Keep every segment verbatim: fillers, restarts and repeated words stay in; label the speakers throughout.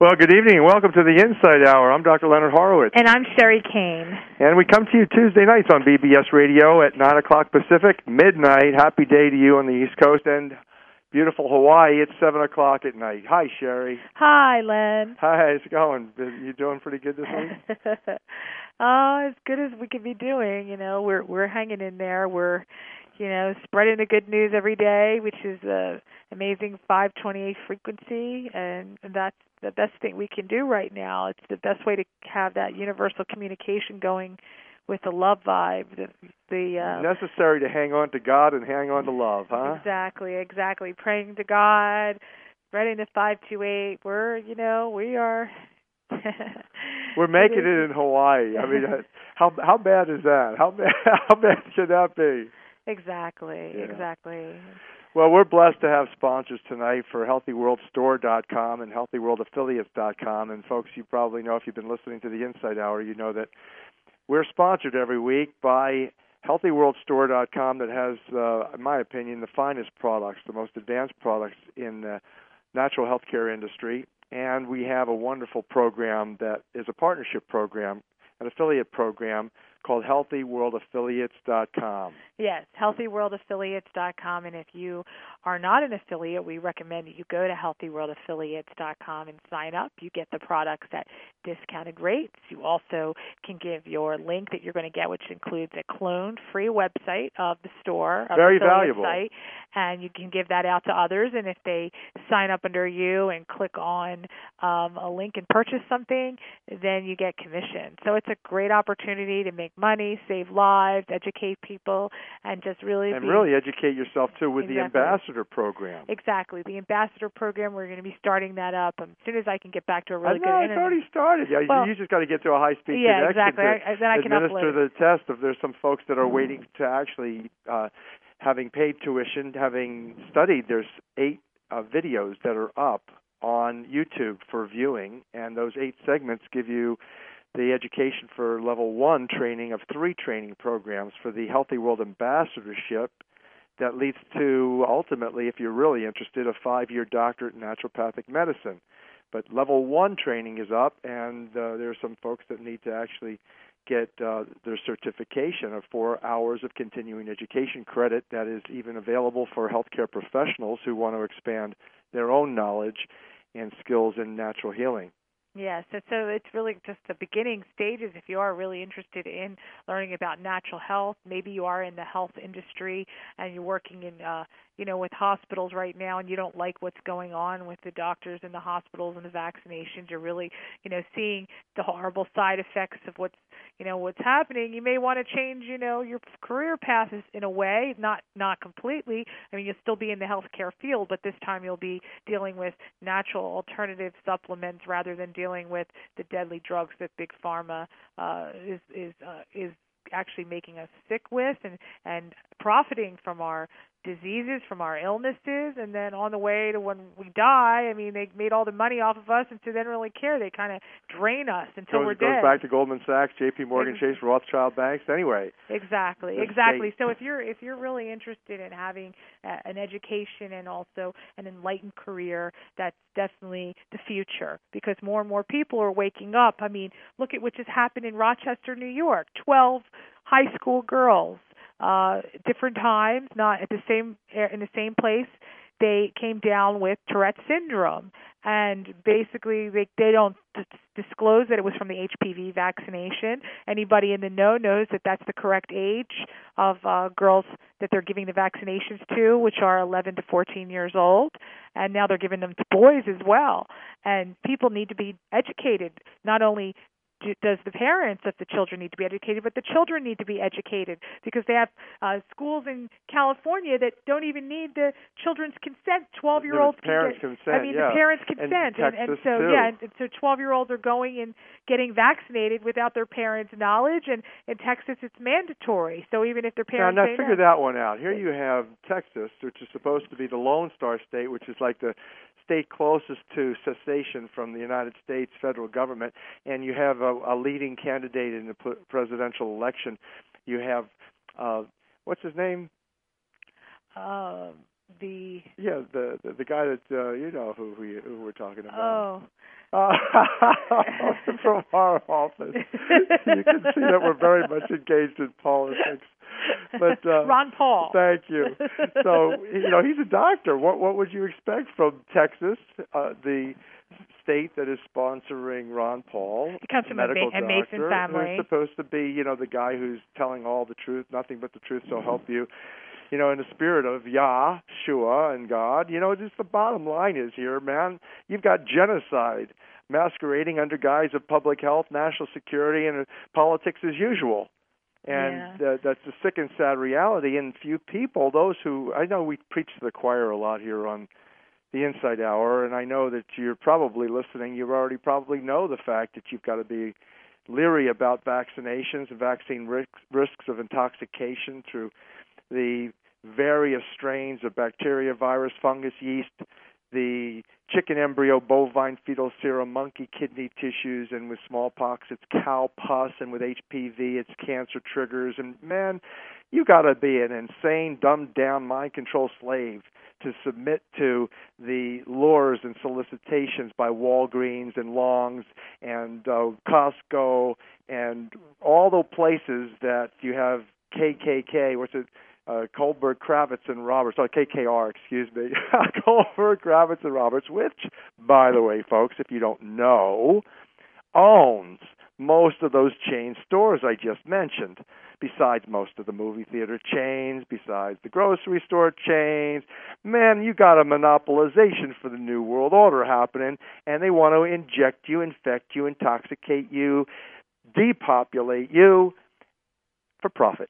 Speaker 1: Well, good evening and welcome to the Inside Hour. I'm Doctor Leonard Horowitz.
Speaker 2: And I'm Sherry Kane.
Speaker 1: And we come to you Tuesday nights on B B S Radio at nine o'clock Pacific, midnight. Happy day to you on the East Coast. And beautiful Hawaii, it's seven o'clock at night. Hi, Sherry.
Speaker 2: Hi, Len.
Speaker 1: Hi, how's it going? You doing pretty good this week?
Speaker 2: Oh, as good as we could be doing. You know, we're we're hanging in there. We're, you know, spreading the good news every day, which is the amazing five twenty-eight frequency, and that's the best thing we can do right now. It's the best way to have that universal communication going with the love vibe. The, the uh,
Speaker 1: necessary to hang on to God and hang on to love, huh?
Speaker 2: Exactly, exactly. Praying to God, spreading the five two eight. We're, you know, we are.
Speaker 1: We're making it in Hawaii. I mean, how how bad is that? How bad how bad should that be?
Speaker 2: Exactly, yeah. exactly.
Speaker 1: Well, we're blessed to have sponsors tonight for Healthy World Store dot com and Healthy World Affiliates dot com. And folks, you probably know if you've been listening to the Inside Hour, you know that we're sponsored every week by Healthy World Store dot com that has, uh, in my opinion, the finest products, the most advanced products in the natural healthcare industry. And we have a wonderful program that is a partnership program, an affiliate program called Healthy World Affiliates dot com.
Speaker 2: Yes, Healthy World Affiliates dot com. And if you are not an affiliate, we recommend that you go to Healthy World Affiliates dot com and sign up. You get the products at discounted rates. You also can give your link that you're going to get, which includes a cloned free website of the store, of
Speaker 1: Very
Speaker 2: the affiliate
Speaker 1: valuable.
Speaker 2: site, and you can give that out to others. And if they sign up under you and click on um, a link and purchase something, then you get commission. So it's a great opportunity to make money, save lives, educate people, and just really
Speaker 1: and
Speaker 2: be,
Speaker 1: really educate yourself too with
Speaker 2: exactly.
Speaker 1: the ambassador program.
Speaker 2: Exactly, the ambassador program. We're going to be starting that up um, as soon as I can get back to a really
Speaker 1: I know,
Speaker 2: good
Speaker 1: it's
Speaker 2: internet.
Speaker 1: already started. Yeah,
Speaker 2: well,
Speaker 1: you just got to get to a high speed
Speaker 2: yeah,
Speaker 1: connection
Speaker 2: exactly.
Speaker 1: to
Speaker 2: I, then I can
Speaker 1: administer
Speaker 2: upload.
Speaker 1: the test. If there's some folks that are waiting to actually uh, having paid tuition, having studied, there's eight uh, videos that are up on YouTube for viewing, and those eight segments give you the education for level one training of three training programs for the Healthy World Ambassadorship that leads to, ultimately, if you're really interested, a five-year doctorate in naturopathic medicine. But level one training is up, and uh, there are some folks that need to actually get uh, their certification of four hours of continuing education credit that is even available for healthcare professionals who want to expand their own knowledge and skills in natural healing.
Speaker 2: Yes, yeah, so, so it's really just the beginning stages. If you are really interested in learning about natural health, maybe you are in the health industry and you're working in, uh, you know, with hospitals right now, and you don't like what's going on with the doctors in the hospitals and the vaccinations. You're really, you know, seeing the horrible side effects of what's, you know, what's happening. You may want to change, you know, your career path in a way, not not completely. I mean, you'll still be in the healthcare field, but this time you'll be dealing with natural alternative supplements rather than dealing with the deadly drugs that big pharma uh, is is uh, is actually making us sick with and and profiting from our diseases, from our illnesses, and then on the way to when we die, I mean, they made all the money off of us, and so they don't really care. They kind of drain us until
Speaker 1: goes,
Speaker 2: we're
Speaker 1: it goes
Speaker 2: dead.
Speaker 1: Goes back to Goldman Sachs, J P Morgan Chase, Rothschild banks. Anyway,
Speaker 2: exactly, exactly. State. So if you're if you're really interested in having uh, an education and also an enlightened career, that's definitely the future, because more and more people are waking up. I mean, look at what just happened in Rochester, New York. Twelve high school girls. Uh, different times, not at the same in the same place. They came down with Tourette syndrome, and basically they they don't d- disclose that it was from the H P V vaccination. Anybody in the know knows that that's the correct age of uh, girls that they're giving the vaccinations to, which are eleven to fourteen years old, and now they're giving them to boys as well. And people need to be educated, not only does the parents of the children need to be educated, but the children need to be educated, because they have uh, schools in California that don't even need the children's consent. twelve-year-olds
Speaker 1: can parents
Speaker 2: get,
Speaker 1: consent.
Speaker 2: I mean,
Speaker 1: yeah.
Speaker 2: the parents consent,
Speaker 1: and,
Speaker 2: and, and so
Speaker 1: too.
Speaker 2: yeah, and, and so twelve-year-olds are going and getting vaccinated without their parents' knowledge. And in Texas, it's mandatory. So even if their parents
Speaker 1: now, now
Speaker 2: say
Speaker 1: figure
Speaker 2: no.
Speaker 1: that one out. Here you have Texas, which is supposed to be the Lone Star State, which is like the state closest to cessation from the United States federal government, and you have a, a leading candidate in the presidential election. You have, uh, what's his name?
Speaker 2: Uh, the
Speaker 1: yeah, the, the the guy that uh, you know who who, who we're talking about.
Speaker 2: Oh,
Speaker 1: Uh, from our office. You can see that we're very much engaged in politics. But uh,
Speaker 2: Ron Paul.
Speaker 1: Thank you. So, you know, he's a doctor. What what would you expect from Texas, uh, the state that is sponsoring Ron Paul?
Speaker 2: He comes from a,
Speaker 1: medical
Speaker 2: a Mason
Speaker 1: doctor,
Speaker 2: family.
Speaker 1: who's supposed to be, you know, the guy who's telling all the truth, nothing but the truth, so help you. You know, in the spirit of Yahshua and God, you know, just the bottom line is here, man, you've got genocide masquerading under guise of public health, national security, and politics as usual. And
Speaker 2: yeah.
Speaker 1: uh, that's a sick and sad reality. And few people, those who, I know we preach to the choir a lot here on the Inside Hour, and I know that you're probably listening, you already probably know the fact that you've got to be leery about vaccinations and vaccine risks, risks of intoxication through the various strains of bacteria, virus, fungus, yeast, the chicken embryo, bovine fetal serum, monkey kidney tissues, and with smallpox, it's cow pus, and with H P V, it's cancer triggers. And, man, you got to be an insane, dumbed-down, mind-control slave to submit to the lures and solicitations by Walgreens and Longs and uh, Costco and all the places that you have K K K, what's it, Uh, Kohlberg, Kravitz, and Roberts, oh, K K R, excuse me, Kohlberg, Kravitz, and Roberts, which, by the way, folks, if you don't know, owns most of those chain stores I just mentioned, besides most of the movie theater chains, besides the grocery store chains. Man, you got a monopolization for the New World Order happening, and they want to inject you, infect you, intoxicate you, depopulate you for profit.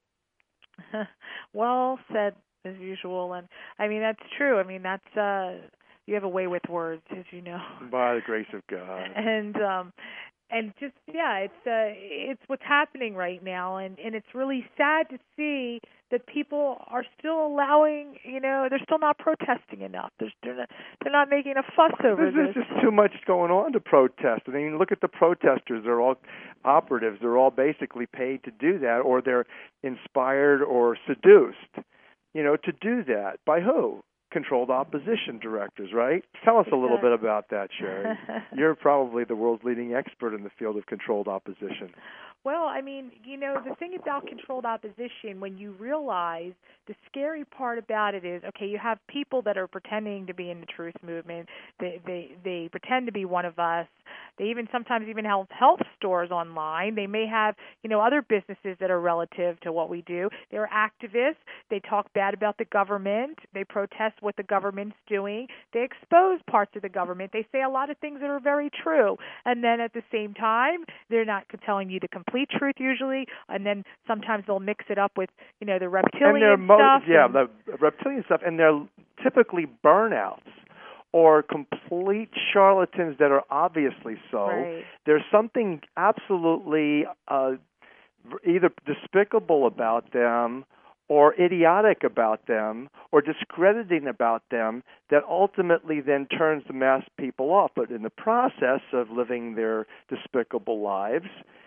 Speaker 2: Well said, as usual. And I mean, that's true. I mean, that's uh you have a way with words, as you know.
Speaker 1: By the grace of God.
Speaker 2: And um and just yeah, it's uh it's what's happening right now, and and it's really sad to see that people are still allowing, you know, they're still not protesting enough. They're they're not, they're not making a fuss over
Speaker 1: There's
Speaker 2: this.
Speaker 1: There's just too much going on to protest. I mean, look at the protesters. They're all operatives. They're all basically paid to do that, or they're inspired or seduced, you know, to do that. By who? Controlled opposition directors, right? Tell us a little bit about that, Sherry. You're probably the world's leading expert in the field of controlled opposition.
Speaker 2: Well, I mean, you know, the thing about controlled opposition, when you realize the scary part about it is, okay, you have people that are pretending to be in the truth movement. They they they pretend to be one of us. They even sometimes even have health stores online. They may have, you know, other businesses that are relative to what we do. They're activists. They talk bad about the government. They protest what the government's doing. They expose parts of the government. They say a lot of things that are very true. And then at the same time, they're not telling you the complete truth usually. And then sometimes they'll mix it up with, you know, the reptilian
Speaker 1: mo-
Speaker 2: stuff.
Speaker 1: Yeah,
Speaker 2: and,
Speaker 1: the reptilian stuff. And they're typically burnouts or complete charlatans that are obviously so.
Speaker 2: Right.
Speaker 1: There's something absolutely uh, either despicable about them or idiotic about them or discrediting about them that ultimately then turns the mass people off. But in the process of living their despicable lives,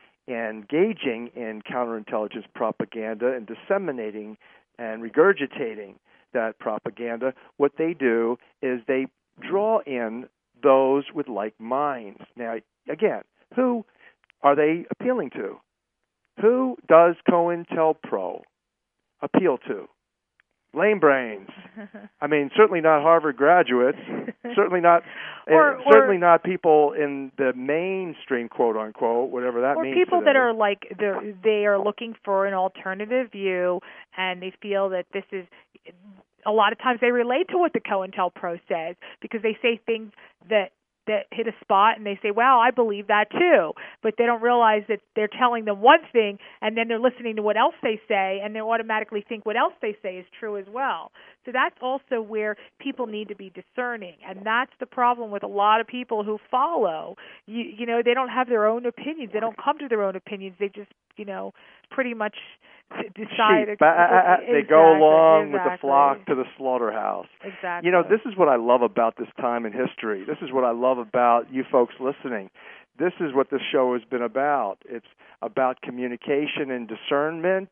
Speaker 1: engaging in counterintelligence propaganda and disseminating and regurgitating that propaganda, what they do is they draw in those with like minds. Now, again, who are they appealing to? Who does COINTELPRO appeal to? Lame brains. I mean, certainly not Harvard graduates. certainly not.
Speaker 2: or,
Speaker 1: uh,
Speaker 2: or,
Speaker 1: certainly not people in the mainstream, quote unquote, whatever that
Speaker 2: or
Speaker 1: means.
Speaker 2: Or people
Speaker 1: today.
Speaker 2: that are like they're, they are looking for an alternative view, and they feel that this is. A lot of times they relate to what the COINTELPRO says because they say things that. that hit a spot and they say, wow, I believe that too. But they don't realize that they're telling them one thing and then they're listening to what else they say and they automatically think what else they say is true as well. So that's also where people need to be discerning. And that's the problem with a lot of people who follow. You, you know, they don't have their own opinions. They don't come to their own opinions. They just, you know, pretty much decide.
Speaker 1: Sheep. Exactly. They go along exactly. with the flock to the slaughterhouse.
Speaker 2: Exactly.
Speaker 1: You know, this is what I love about this time in history. This is what I love about you folks listening. This is what this show has been about. It's about communication and discernment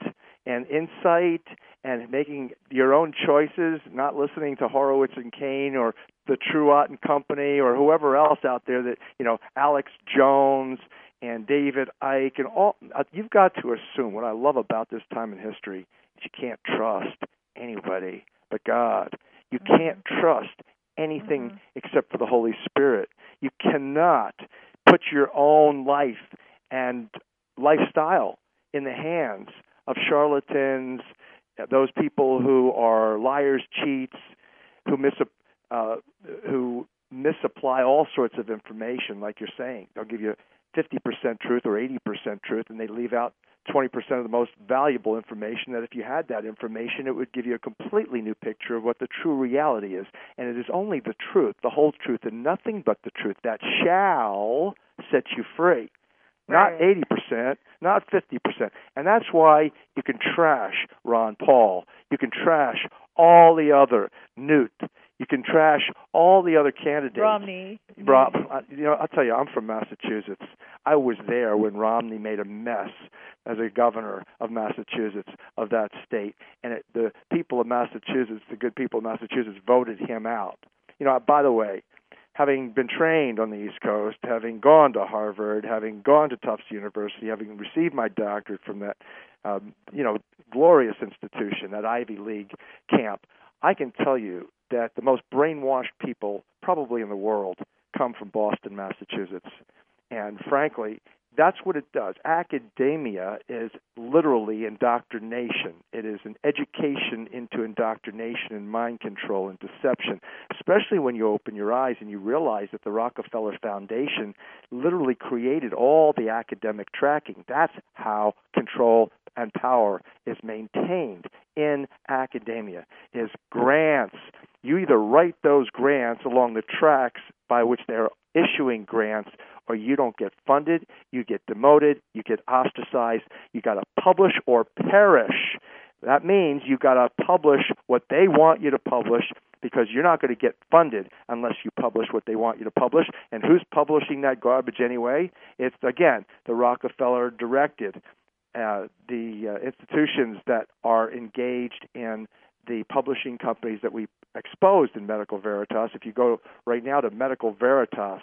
Speaker 1: and insight and making your own choices, not listening to Horowitz and Kane or the Truott and Company or whoever else out there that, you know, Alex Jones and David Icke and all. You've got to assume, what I love about this time in history is you can't trust anybody but God. You can't trust anything mm-hmm. except for the Holy Spirit. You cannot put your own life and lifestyle in the hands of charlatans, those people who are liars, cheats, who mis uh, who misapply all sorts of information, like you're saying. They'll give you fifty percent truth or eighty percent truth, and they leave out twenty percent of the most valuable information that if you had that information, it would give you a completely new picture of what the true reality is. And it is only the truth, the whole truth, and nothing but the truth that shall set you free. Not
Speaker 2: right.
Speaker 1: eighty percent, not fifty percent. And that's why you can trash Ron Paul. You can trash all the other, Newt. You can trash all the other candidates.
Speaker 2: Romney.
Speaker 1: Rob, you know, I'll tell you, I'm from Massachusetts. I was there when Romney made a mess as a governor of Massachusetts, of that state. And it, the people of Massachusetts, the good people of Massachusetts, voted him out. You know, by the way, having been trained on the East Coast, having gone to Harvard, having gone to Tufts University, having received my doctorate from that, um, you know, glorious institution, that Ivy League camp, I can tell you that the most brainwashed people probably in the world come from Boston, Massachusetts. And frankly, that's what it does. Academia is literally indoctrination. It is an education into indoctrination and mind control and deception, especially when you open your eyes and you realize that the Rockefeller Foundation literally created all the academic tracking. That's how control and power is maintained in academia, is grants. You either write those grants along the tracks by which they're issuing grants, or you don't get funded, you get demoted, you get ostracized, you got to publish or perish. That means you got to publish what they want you to publish, because you're not going to get funded unless you publish what they want you to publish. And who's publishing that garbage anyway? It's, again, the Rockefeller-directed, uh, the uh, institutions that are engaged in the publishing companies that we exposed in Medical Veritas. If you go right now to medical veritas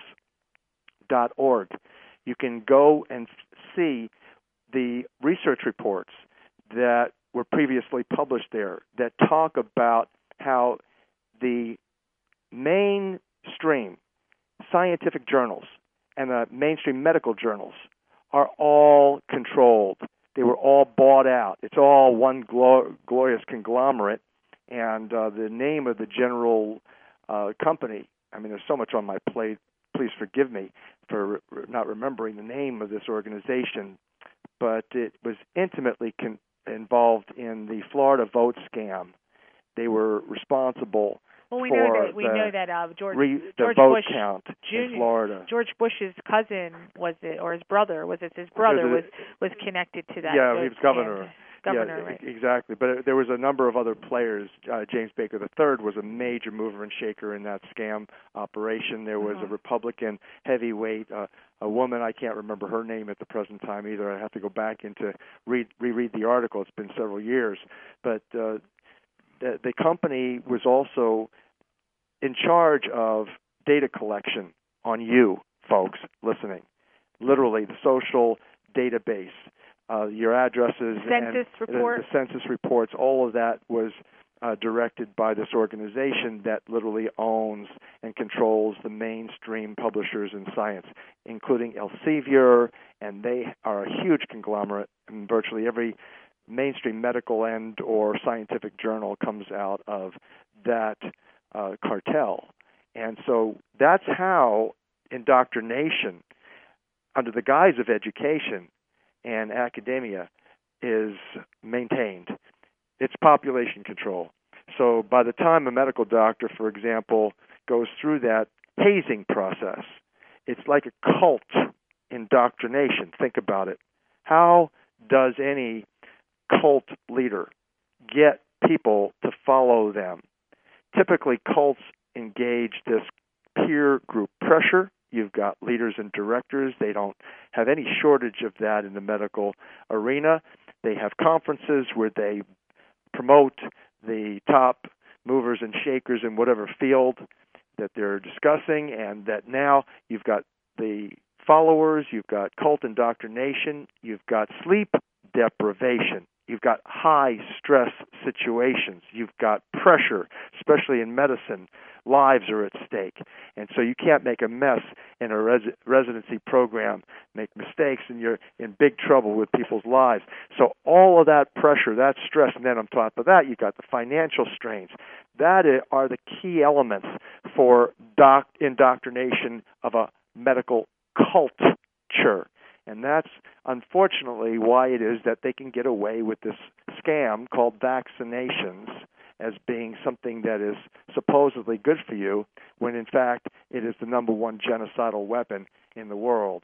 Speaker 1: dot org, you can go and see the research reports that were previously published there that talk about how the mainstream scientific journals and the mainstream medical journals are all controlled. They were all bought out. It's all one glo- glorious conglomerate. And uh, the name of the general uh, company, I mean, there's so much on my plate. Please forgive me for re- not remembering the name of this organization, but it was intimately con- involved in the Florida vote scam. They were responsible
Speaker 2: well, we
Speaker 1: for
Speaker 2: know that we
Speaker 1: the,
Speaker 2: know that uh, George
Speaker 1: re- the
Speaker 2: George
Speaker 1: vote
Speaker 2: Bush
Speaker 1: count
Speaker 2: Junior
Speaker 1: in Florida.
Speaker 2: George Bush's cousin was it, or his brother was it? His brother was was connected to that.
Speaker 1: Yeah, he was governor.
Speaker 2: Scam. Governor,
Speaker 1: yeah,
Speaker 2: right.
Speaker 1: exactly. But there was a number of other players. Uh, James Baker the third was a major mover and shaker in that scam operation. There was
Speaker 2: uh-huh.
Speaker 1: a Republican heavyweight, uh, a woman, I can't remember her name at the present time either. I have to go back into read, reread the article. It's been several years. But uh, the, the company was also in charge of data collection on you, folks, listening. Literally, the social database. Uh, your addresses
Speaker 2: census
Speaker 1: and
Speaker 2: report.
Speaker 1: The, the census reports, all of that was uh, directed by this organization that literally owns and controls the mainstream publishers in science, including Elsevier, and they are a huge conglomerate, and virtually every mainstream medical and or scientific journal comes out of that uh, cartel. And so that's how indoctrination, under the guise of education and academia, is maintained. It's population control. So by the time a medical doctor, for example, goes through that hazing process, it's like a cult indoctrination. Think about it. How does any cult leader get people to follow them? Typically, cults engage this peer group pressure. You've got leaders and directors. They don't have any shortage of that in the medical arena. They have conferences where they promote the top movers and shakers in whatever field that they're discussing, and that now you've got the followers, you've got cult indoctrination, you've got sleep deprivation, you've got high stress situations, you've got pressure, especially in medicine. Lives are at stake. And so you can't make a mess in a res- residency program, make mistakes, and you're in big trouble with people's lives. So all of that pressure, that stress, and then on top of that, you've got the financial strains. That are the key elements for doc- indoctrination of a medical culture. And that's unfortunately why it is that they can get away with this scam called vaccinations as being something that is supposedly good for you, when in fact it is the number one genocidal weapon in the world.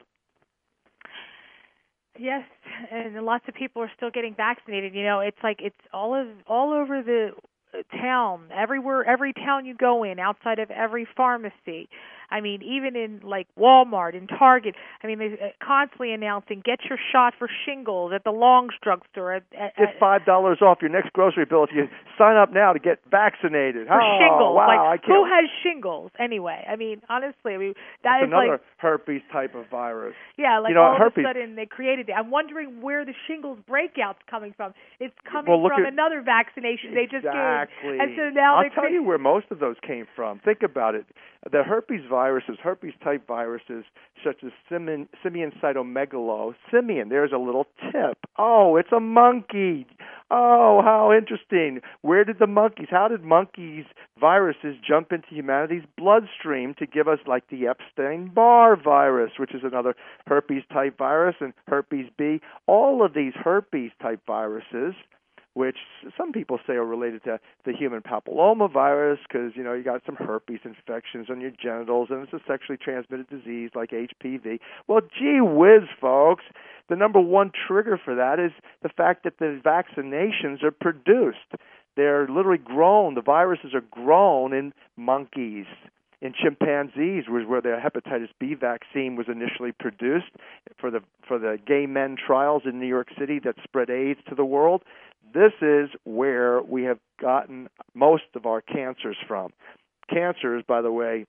Speaker 2: Yes, and lots of people are still getting vaccinated. You know, it's like it's all of all over the town, everywhere, every town you go in, outside of every pharmacy. I mean, even in like Walmart and Target. I mean, they're constantly announcing, get your shot for shingles at the Long's drugstore. At, at,
Speaker 1: get five dollars off your next grocery bill if you sign up now to get vaccinated.
Speaker 2: For
Speaker 1: oh,
Speaker 2: shingles.
Speaker 1: Wow,
Speaker 2: like,
Speaker 1: I can't.
Speaker 2: Who has shingles anyway? I mean, honestly, I mean, that
Speaker 1: That's
Speaker 2: is
Speaker 1: another
Speaker 2: like
Speaker 1: herpes type of virus.
Speaker 2: Yeah, like
Speaker 1: you know,
Speaker 2: all
Speaker 1: herpes.
Speaker 2: of a sudden they created it. I'm wondering where the shingles breakout's coming from. It's coming
Speaker 1: well,
Speaker 2: from
Speaker 1: at,
Speaker 2: another vaccination they just
Speaker 1: exactly.
Speaker 2: gave. And so now
Speaker 1: I'll
Speaker 2: they
Speaker 1: tell
Speaker 2: cre-
Speaker 1: you where most of those came from. Think about it. The herpes viruses, herpes-type viruses, such as simian, simian cytomegalo. Simian, there's a little tip. Oh, it's a monkey. Oh, how interesting. Where did the monkeys, how did monkeys' viruses jump into humanity's bloodstream to give us like the Epstein-Barr virus, which is another herpes-type virus, and herpes B? All of these herpes-type viruses, which some people say are related to the human papilloma virus because, you know, you got some herpes infections on your genitals and it's a sexually transmitted disease like H P V. Well, gee whiz, folks, the number one trigger for that is the fact that the vaccinations are produced. They're literally grown. The viruses are grown in monkeys. In chimpanzees was where the hepatitis B vaccine was initially produced for the for the gay men trials in New York City that spread AIDS to the world. This is where we have gotten most of our cancers from. Cancers, by the way,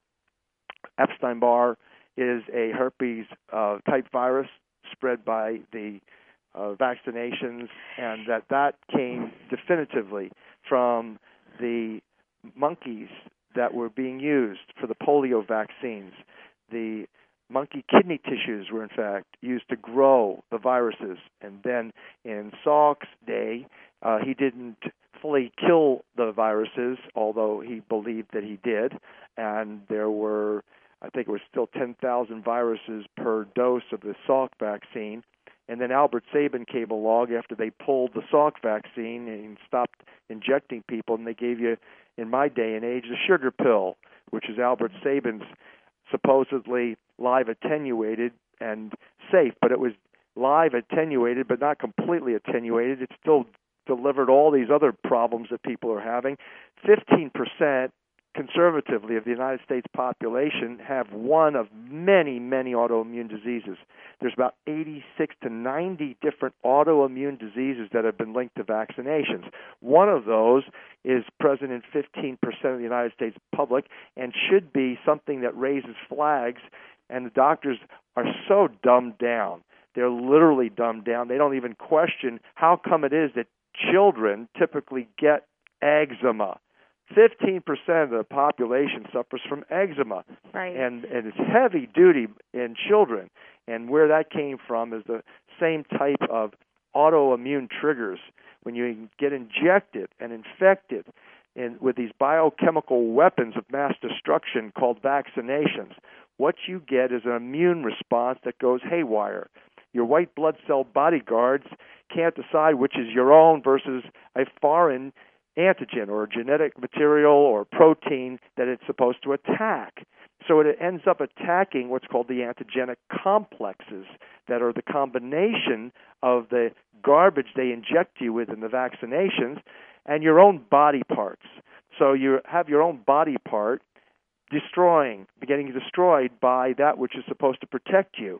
Speaker 1: Epstein-Barr is a herpes uh, type virus spread by the uh, vaccinations, and that that came definitively from the monkeys that were being used for the polio vaccines. The monkey kidney tissues were, in fact, used to grow the viruses. And then in Salk's day, uh, he didn't fully kill the viruses, although he believed that he did. And there were, I think it was still ten thousand viruses per dose of the Salk vaccine. And then Albert Sabin came along after they pulled the Salk vaccine and stopped injecting people, and they gave you, in my day and age, the sugar pill, which is Albert Sabin's supposedly live attenuated and safe, but it was live attenuated but not completely attenuated. It still delivered all these other problems that people are having. fifteen percent conservatively of the United States population have one of many, many autoimmune diseases. There's about eighty-six to ninety different autoimmune diseases that have been linked to vaccinations. One of those is present in fifteen percent of the United States public and should be something that raises flags, and the doctors are so dumbed down. They're literally dumbed down. They don't even question how come it is that children typically get eczema. fifteen percent of the population suffers from eczema,
Speaker 2: right.
Speaker 1: and, and it's heavy duty in children. And where that came from is the same type of autoimmune triggers. When you get injected and infected in, with these biochemical weapons of mass destruction called vaccinations, what you get is an immune response that goes haywire. Your white blood cell bodyguards can't decide which is your own versus a foreign antigen or genetic material or protein that it's supposed to attack. So it ends up attacking what's called the antigenic complexes that are the combination of the garbage they inject you with in the vaccinations and your own body parts. So you have your own body part destroying, getting destroyed by that which is supposed to protect you.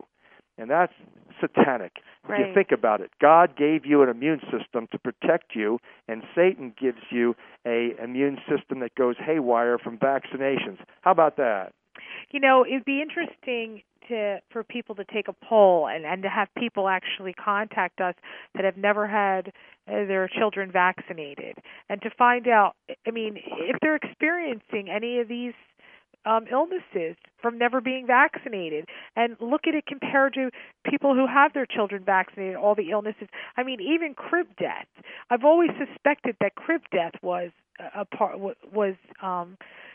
Speaker 1: And that's satanic.
Speaker 2: Right.
Speaker 1: If you think about it, God gave you an immune system to protect you, and Satan gives you a immune system that goes haywire from vaccinations. How about that?
Speaker 2: You know, it'd be interesting to for people to take a poll and, and to have people actually contact us that have never had uh, their children vaccinated, and to find out, I mean, if they're experiencing any of these Um, illnesses from never being vaccinated, and look at it compared to people who have their children vaccinated, all the illnesses. I mean, even crib death. I've always suspected that crib death was a part was um,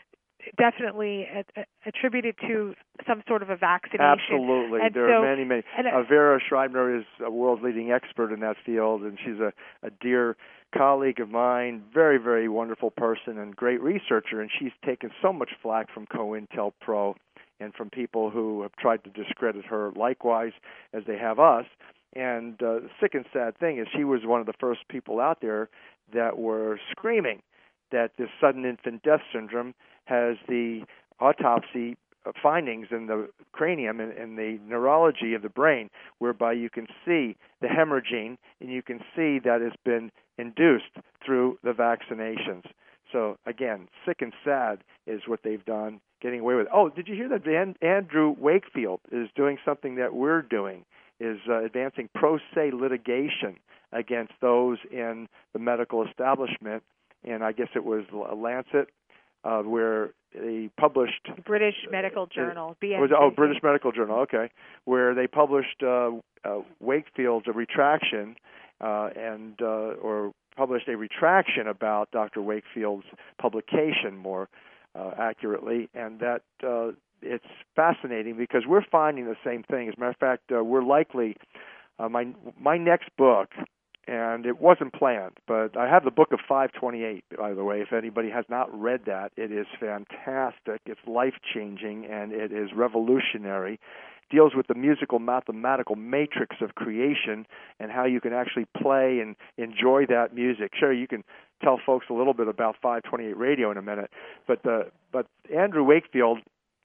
Speaker 2: definitely a, a, attributed to some sort of a vaccination.
Speaker 1: Absolutely.
Speaker 2: And
Speaker 1: there
Speaker 2: so,
Speaker 1: are many, many. Uh, Vera Schreibner is a world's leading expert in that field, and she's a, a dear colleague of mine, very, very wonderful person and great researcher, and she's taken so much flack from COINTELPRO and from people who have tried to discredit her likewise, as they have us. And uh, the sick and sad thing is she was one of the first people out there that were screaming that this sudden infant death syndrome has the autopsy findings in the cranium and, and the neurology of the brain, whereby you can see the hemorrhaging and you can see that it's been induced through the vaccinations. So again, sick and sad is what they've done, getting away with it. Oh, did you hear that Dan, Andrew Wakefield is doing something that we're doing, is uh, advancing pro se litigation against those in the medical establishment, and I guess it was Lancet, uh, where they published
Speaker 2: British Medical Journal,
Speaker 1: uh,
Speaker 2: B M J.
Speaker 1: Was, oh, British Medical Journal, okay, where they published uh, uh, Wakefield's a retraction uh, and uh, or published a retraction about Doctor Wakefield's publication more uh, accurately, and that uh, it's fascinating because we're finding the same thing. As a matter of fact, uh, we're likely uh, my my next book. And it wasn't planned, but I have the book of five twenty-eight, by the way. If anybody has not read that, it is fantastic. It's life-changing, and it is revolutionary. Deals with the musical mathematical matrix of creation and how you can actually play and enjoy that music. Sure, you can tell folks a little bit about five twenty-eight radio in a minute, but the, but Andrew Wakefield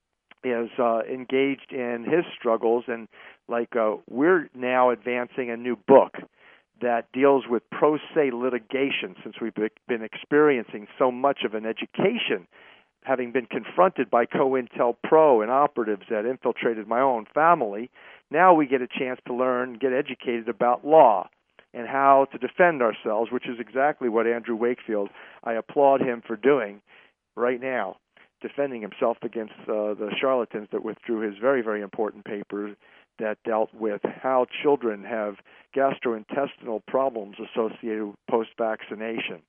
Speaker 1: is uh, engaged in his struggles, and like uh, we're now advancing a new book that deals with pro se litigation, since we've been experiencing so much of an education, having been confronted by COINTELPRO and operatives that infiltrated my own family. Now we get a chance to learn, get educated about law and how to defend ourselves, which is exactly what Andrew Wakefield, I applaud him for doing right now, defending himself against uh, the charlatans that withdrew his very, very important papers that dealt with how children have gastrointestinal problems associated with post-vaccination.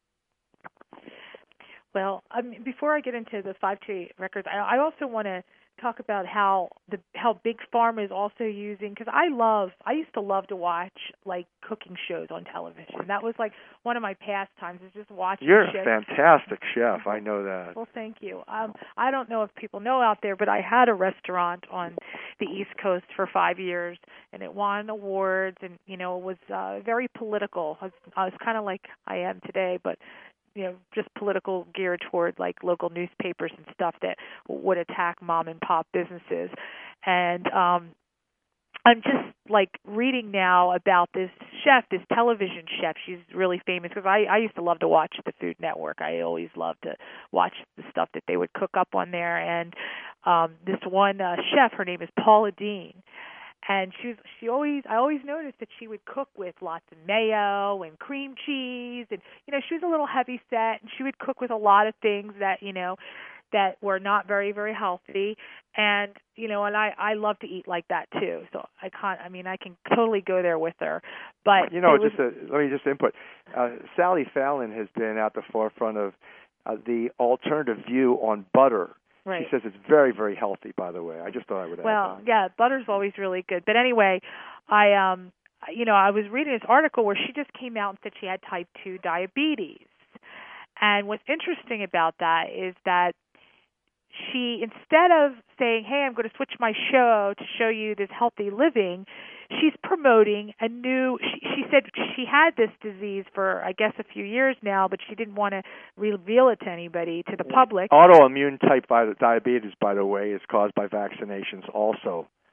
Speaker 2: Well, I mean, before I get into the five twenty-eight records, I, I also want to talk about how the how Big Pharma is also using, because I love, I used to love to watch like cooking shows on television. That was like one of my pastimes, is just watching.
Speaker 1: You're
Speaker 2: shows.
Speaker 1: a fantastic chef, I know that.
Speaker 2: Well, thank you. Um, I don't know if people know out there, but I had a restaurant on the East Coast for five years, and it won awards, and you know, it was uh, very political. I was, I was kind of like I am today, but you know, just political, geared toward like local newspapers and stuff that would attack mom and pop businesses. And um I'm just like reading now about this chef, this television chef. She's really famous because I, I used to love to watch the Food Network. I always loved to watch the stuff that they would cook up on there. And um this one uh, chef, her name is Paula Deen. And she was, she always, I always noticed that she would cook with lots of mayo and cream cheese, and you know, she was a little heavy set, and she would cook with a lot of things that you know, that were not very, very healthy. And you know, and I, I love to eat like that too. So I can't, I mean, I can totally go there with her. But
Speaker 1: you know,
Speaker 2: was,
Speaker 1: just a, let me just input. Uh, Sally Fallon has been at the forefront of uh, the alternative view on butter.
Speaker 2: Right.
Speaker 1: She says it's very, very healthy, by the way. I just thought I would add
Speaker 2: Well,
Speaker 1: that.
Speaker 2: yeah, butter's always really good. But anyway, I um you know, I was reading this article where she just came out and said she had type two diabetes. And what's interesting about that is that she, instead of saying, hey, I'm going to switch my show to show you this healthy living, she's promoting a new, she, she said she had this disease for, I guess, a few years now, but she didn't want to reveal it to anybody, to the public.
Speaker 1: Autoimmune type diabetes, by the way, is caused by vaccinations also.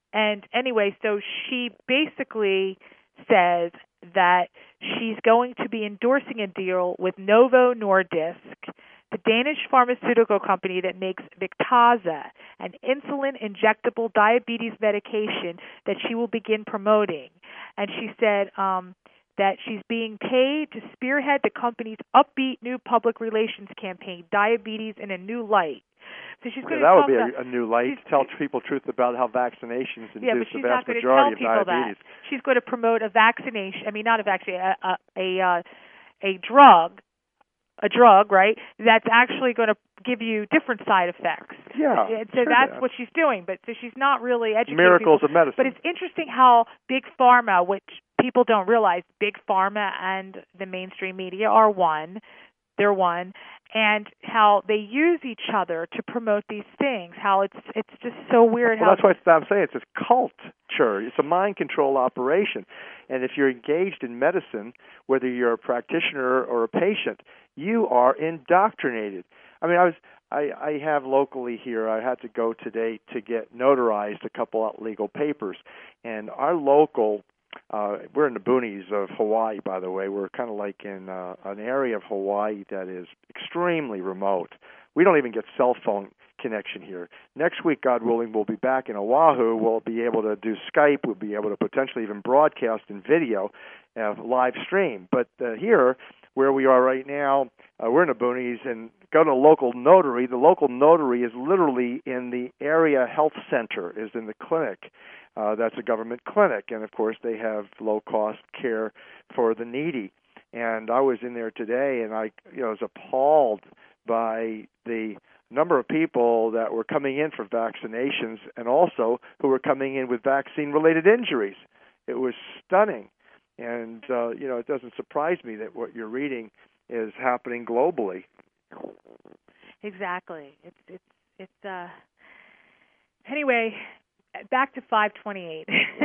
Speaker 2: and anyway, so she basically says that she's going to be endorsing a deal with Novo Nordisk, the Danish pharmaceutical company that makes Victoza, an insulin injectable diabetes medication that she will begin promoting. And she said um, that she's being paid to spearhead the company's upbeat new public relations campaign, Diabetes in a New Light. So she's going
Speaker 1: yeah, that
Speaker 2: to
Speaker 1: would be
Speaker 2: about,
Speaker 1: a, a new light to tell people truth about how vaccinations induce
Speaker 2: yeah, but she's
Speaker 1: the vast
Speaker 2: not going
Speaker 1: majority
Speaker 2: to tell
Speaker 1: of
Speaker 2: people
Speaker 1: diabetes.
Speaker 2: That. She's going to promote a vaccination. I mean, not a vaccination, a a, a, a drug, a drug, right? That's actually going to give you different side effects.
Speaker 1: Yeah,
Speaker 2: and so
Speaker 1: sure
Speaker 2: that's
Speaker 1: that.
Speaker 2: what she's doing. But so she's not really educating
Speaker 1: Miracles
Speaker 2: people.
Speaker 1: of medicine.
Speaker 2: But it's interesting how big pharma, which people don't realize, big pharma and the mainstream media are one. They're one, and how they use each other to promote these things. How it's it's just so weird.
Speaker 1: Well,
Speaker 2: how
Speaker 1: that's why I'm saying it's a culture. It's a mind control operation, and if you're engaged in medicine, whether you're a practitioner or a patient, you are indoctrinated. I mean, I was I, I have locally here. I had to go today to get notarized a couple of legal papers, and our local. Uh, we're in the boonies of Hawaii, by the way. We're kind of like in uh, an area of Hawaii that is extremely remote. We don't even get cell phone connection here. Next week, God willing, we'll be back in Oahu. We'll be able to do Skype. We'll be able to potentially even broadcast in video, uh, live stream. But uh, here, where we are right now, uh, we're in the boonies, and go to a local notary. The local notary is literally in the area health center, is in the clinic. Uh, that's a government clinic, and of course they have low-cost care for the needy. And I was in there today, and I, you know, was appalled by the number of people that were coming in for vaccinations, and also who were coming in with vaccine-related injuries. It was stunning, and uh, you know, it doesn't surprise me that what you're reading is happening globally.
Speaker 2: Exactly. It's it's it's. Uh... Anyway. Back to five twenty-eight.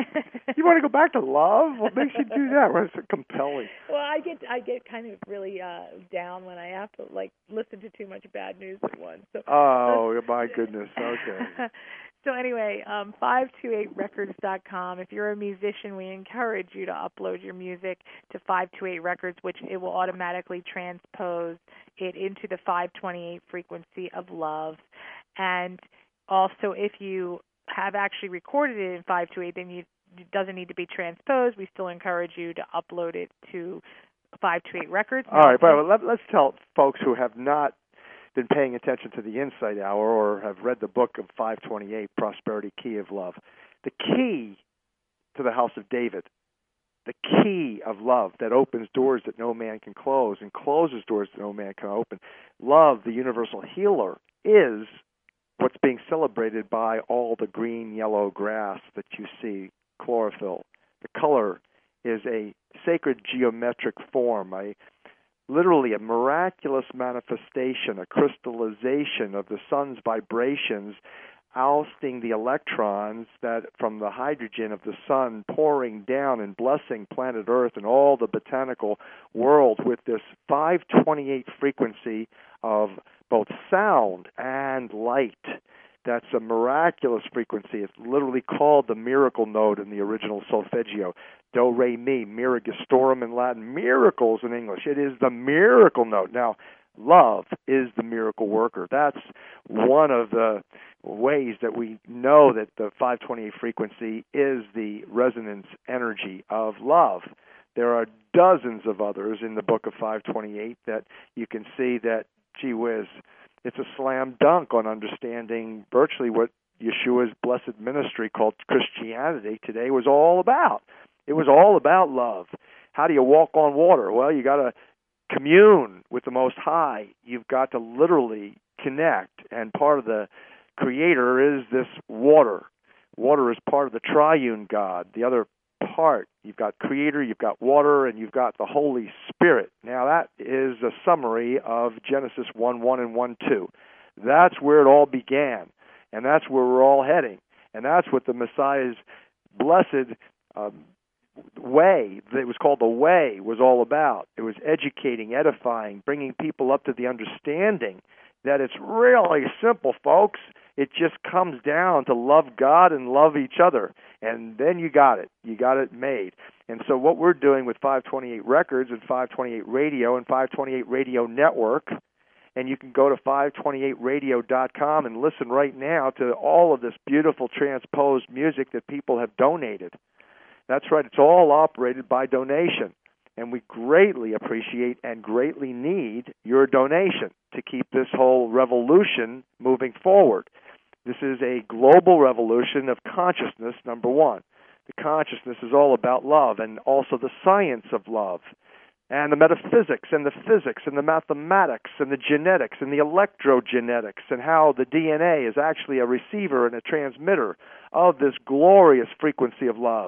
Speaker 1: You want to go back to love? What makes you do that? What's so compelling?
Speaker 2: Well, I get I get kind of really uh, down when I have to like listen to too much bad news at once. So,
Speaker 1: oh my goodness. Okay.
Speaker 2: So anyway, um, five two eight records dot com. If you're a musician, we encourage you to upload your music to five two eight Records, which it will automatically transpose it into the five twenty-eight frequency of love. And also, if you have actually recorded it in five two eight, then you, it doesn't need to be transposed. We still encourage you to upload it to five two eight Records.
Speaker 1: All right, but let, let's tell folks who have not been paying attention to the Insight Hour or have read the book of five twenty-eight, Prosperity Key of Love. The key to the house of David, the key of love that opens doors that no man can close and closes doors that no man can open. Love, the universal healer, is what's being celebrated by all the green, yellow grass that you see, chlorophyll. The color is a sacred geometric form, a literally a miraculous manifestation, a crystallization of the sun's vibrations, ousting the electrons that from the hydrogen of the sun, pouring down and blessing planet Earth and all the botanical world with this five twenty-eight frequency of both sound and light. That's a miraculous frequency. It's literally called the miracle note in the original solfeggio. Do, re, mi, miragistorum in Latin, miracles in English. It is the miracle note. Now, love is the miracle worker. That's one of the ways that we know that the five twenty-eight frequency is the resonance energy of love. There are dozens of others in the book of five twenty-eight that you can see that, gee whiz, it's a slam dunk on understanding virtually what Yeshua's blessed ministry called Christianity today was all about. It was all about love. How do you walk on water? Well, you got to commune with the Most High. You've got to literally connect, and part of the Creator is this water. Water is part of the triune God. The other part, you've got Creator, you've got water, and you've got the Holy Spirit. Now, that is a summary of Genesis one one and one two. That's where it all began, and that's where we're all heading, and that's what the Messiah's blessed um, way, it was called the way, was all about. It was educating, edifying, bringing people up to the understanding that it's really simple, folks. It just comes down to love God and love each other. And then you got it. You got it made. And so what we're doing with five twenty-eight Records and five twenty-eight Radio and five twenty-eight Radio Network, and you can go to five twenty-eight radio dot com and listen right now to all of this beautiful transposed music that people have donated. That's right. It's all operated by donation. And we greatly appreciate and greatly need your donation to keep this whole revolution moving forward. This is a global revolution of consciousness, number one. The consciousness is all about love and also the science of love and the metaphysics and the physics and the mathematics and the genetics and the electrogenetics and how the D N A is actually a receiver and a transmitter of this glorious frequency of love.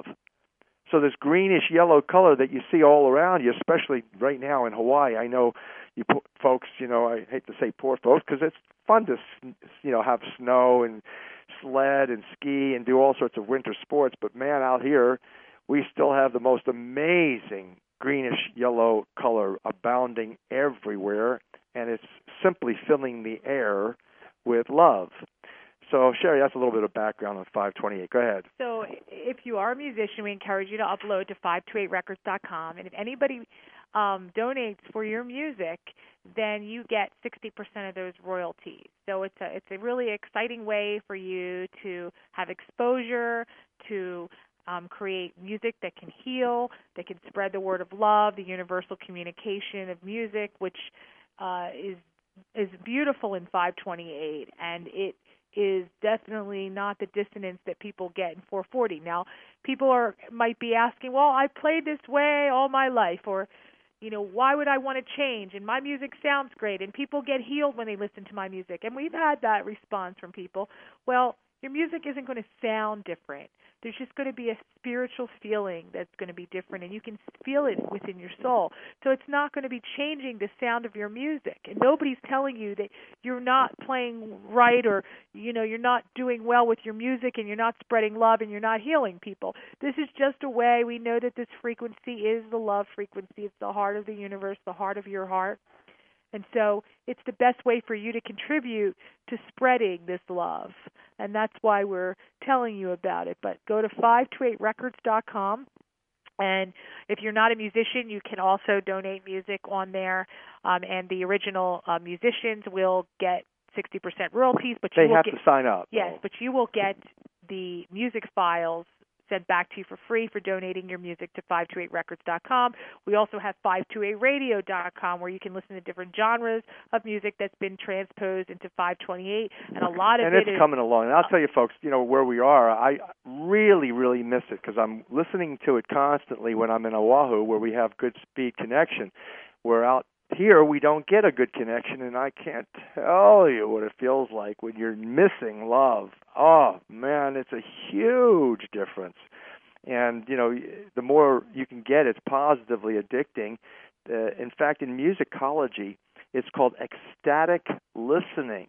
Speaker 1: So this greenish-yellow color that you see all around you, especially right now in Hawaii, I know you po- folks, you know, I hate to say poor folks because it's fun to, you know, have snow and sled and ski and do all sorts of winter sports. But, man, out here we still have the most amazing greenish-yellow color abounding everywhere, and it's simply filling the air with love. So, Sherry, that's a little bit of background on five twenty-eight. Go ahead.
Speaker 2: So if you are a musician, we encourage you to upload to five twenty-eight records dot com. And if anybody um, donates for your music, then you get sixty percent of those royalties. So it's a, it's a really exciting way for you to have exposure, to um, create music that can heal, that can spread the word of love, the universal communication of music, which uh, is is beautiful in five twenty-eight. And it is definitely not the dissonance that people get in four forty. Now, people are might be asking, well, I played this way all my life, or, you know, why would I want to change? And my music sounds great, and people get healed when they listen to my music. And we've had that response from people. Well, your music isn't going to sound different. There's just going to be a spiritual feeling that's going to be different, and you can feel it within your soul. So it's not going to be changing the sound of your music. And nobody's telling you that you're not playing right, or, you know, you're not doing well with your music, and you're not spreading love, and you're not healing people. This is just a way. We know that this frequency is the love frequency. It's the heart of the universe, the heart of your heart. And so it's the best way for you to contribute to spreading this love. And that's why we're telling you about it. But go to five twenty-eight records dot com. And if you're not a musician, you can also donate music on there. Um, and the original uh, musicians will get sixty percent royalties. But you
Speaker 1: they
Speaker 2: will
Speaker 1: have
Speaker 2: get,
Speaker 1: to sign up.
Speaker 2: Yes,
Speaker 1: though.
Speaker 2: but you will get the music files sent back to you for free for donating your music to five twenty-eight records dot com. We also have five twenty-eight radio dot com, where you can listen to different genres of music that's been transposed into five twenty-eight, and a lot of
Speaker 1: and
Speaker 2: it
Speaker 1: it's
Speaker 2: is
Speaker 1: coming along. And I'll tell you, folks, you know, where we are, I really, really miss it because I'm listening to it constantly when I'm in Oahu, where we have good speed connection. We're out here, we don't get a good connection, and I can't tell you what it feels like when you're missing love. Oh, man, it's a huge difference. And, you know, the more you can get, it's positively addicting. Uh, in fact, in musicology, it's called ecstatic listening.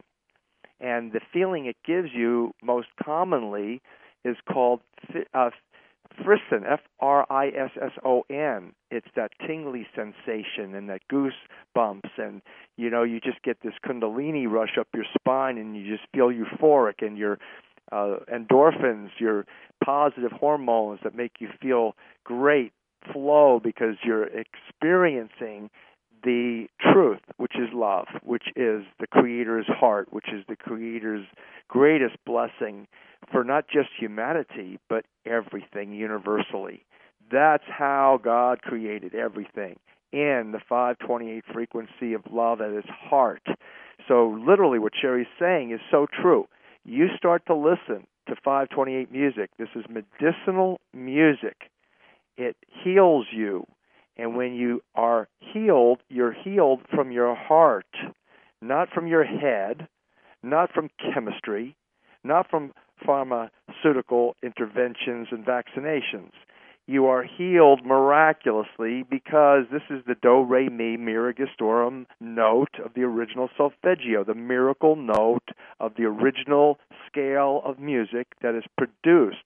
Speaker 1: And the feeling it gives you most commonly is called uh, frisson, F R I S S O N. It's that tingly sensation and that goosebumps, and, you know, you just get this kundalini rush up your spine, and you just feel euphoric, and your uh, endorphins, your positive hormones that make you feel great flow because you're experiencing the truth, which is love, which is the Creator's heart, which is the Creator's greatest blessing for not just humanity, but everything universally. That's how God created everything, in the five twenty-eight frequency of love at its heart. So literally what Sherry's saying is so true. You start to listen to five twenty-eight music. This is medicinal music. It heals you. And when you are healed, you're healed from your heart, not from your head, not from chemistry, not from pharmaceutical interventions and vaccinations. You are healed miraculously because this is the do, re, mi, mi, registorum note of the original solfeggio, the miracle note of the original scale of music that is produced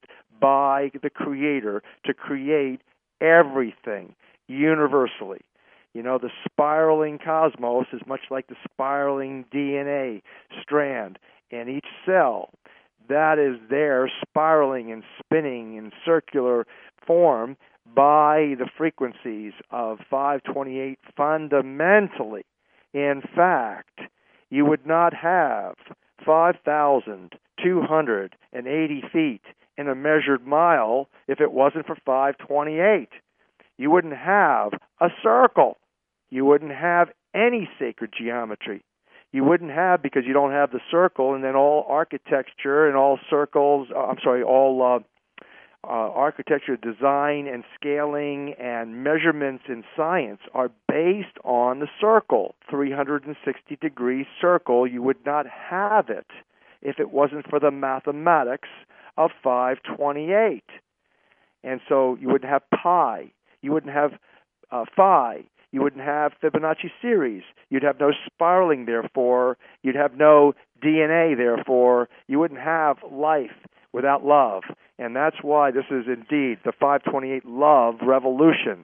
Speaker 1: by the Creator to create everything universally. You know, the spiraling cosmos is much like the spiraling D N A strand. in each cell that is there spiraling and spinning in circular form by the frequencies of five twenty-eight fundamentally. In fact, you would not have five thousand two hundred eighty feet in a measured mile if it wasn't for five twenty-eight. You wouldn't have a circle. You wouldn't have any sacred geometry. You wouldn't have, because you don't have the circle, and then all architecture and all circles, uh, I'm sorry, all uh, uh, architecture, design, and scaling and measurements in science are based on the circle, three hundred sixty degree circle. You would not have it if it wasn't for the mathematics of five twenty-eight. And so you wouldn't have pi. You wouldn't have uh, phi. You wouldn't have Fibonacci series. You'd have no spiraling, therefore. You'd have no D N A, therefore. You wouldn't have life without love. And that's why this is indeed the five twenty-eight love revolution.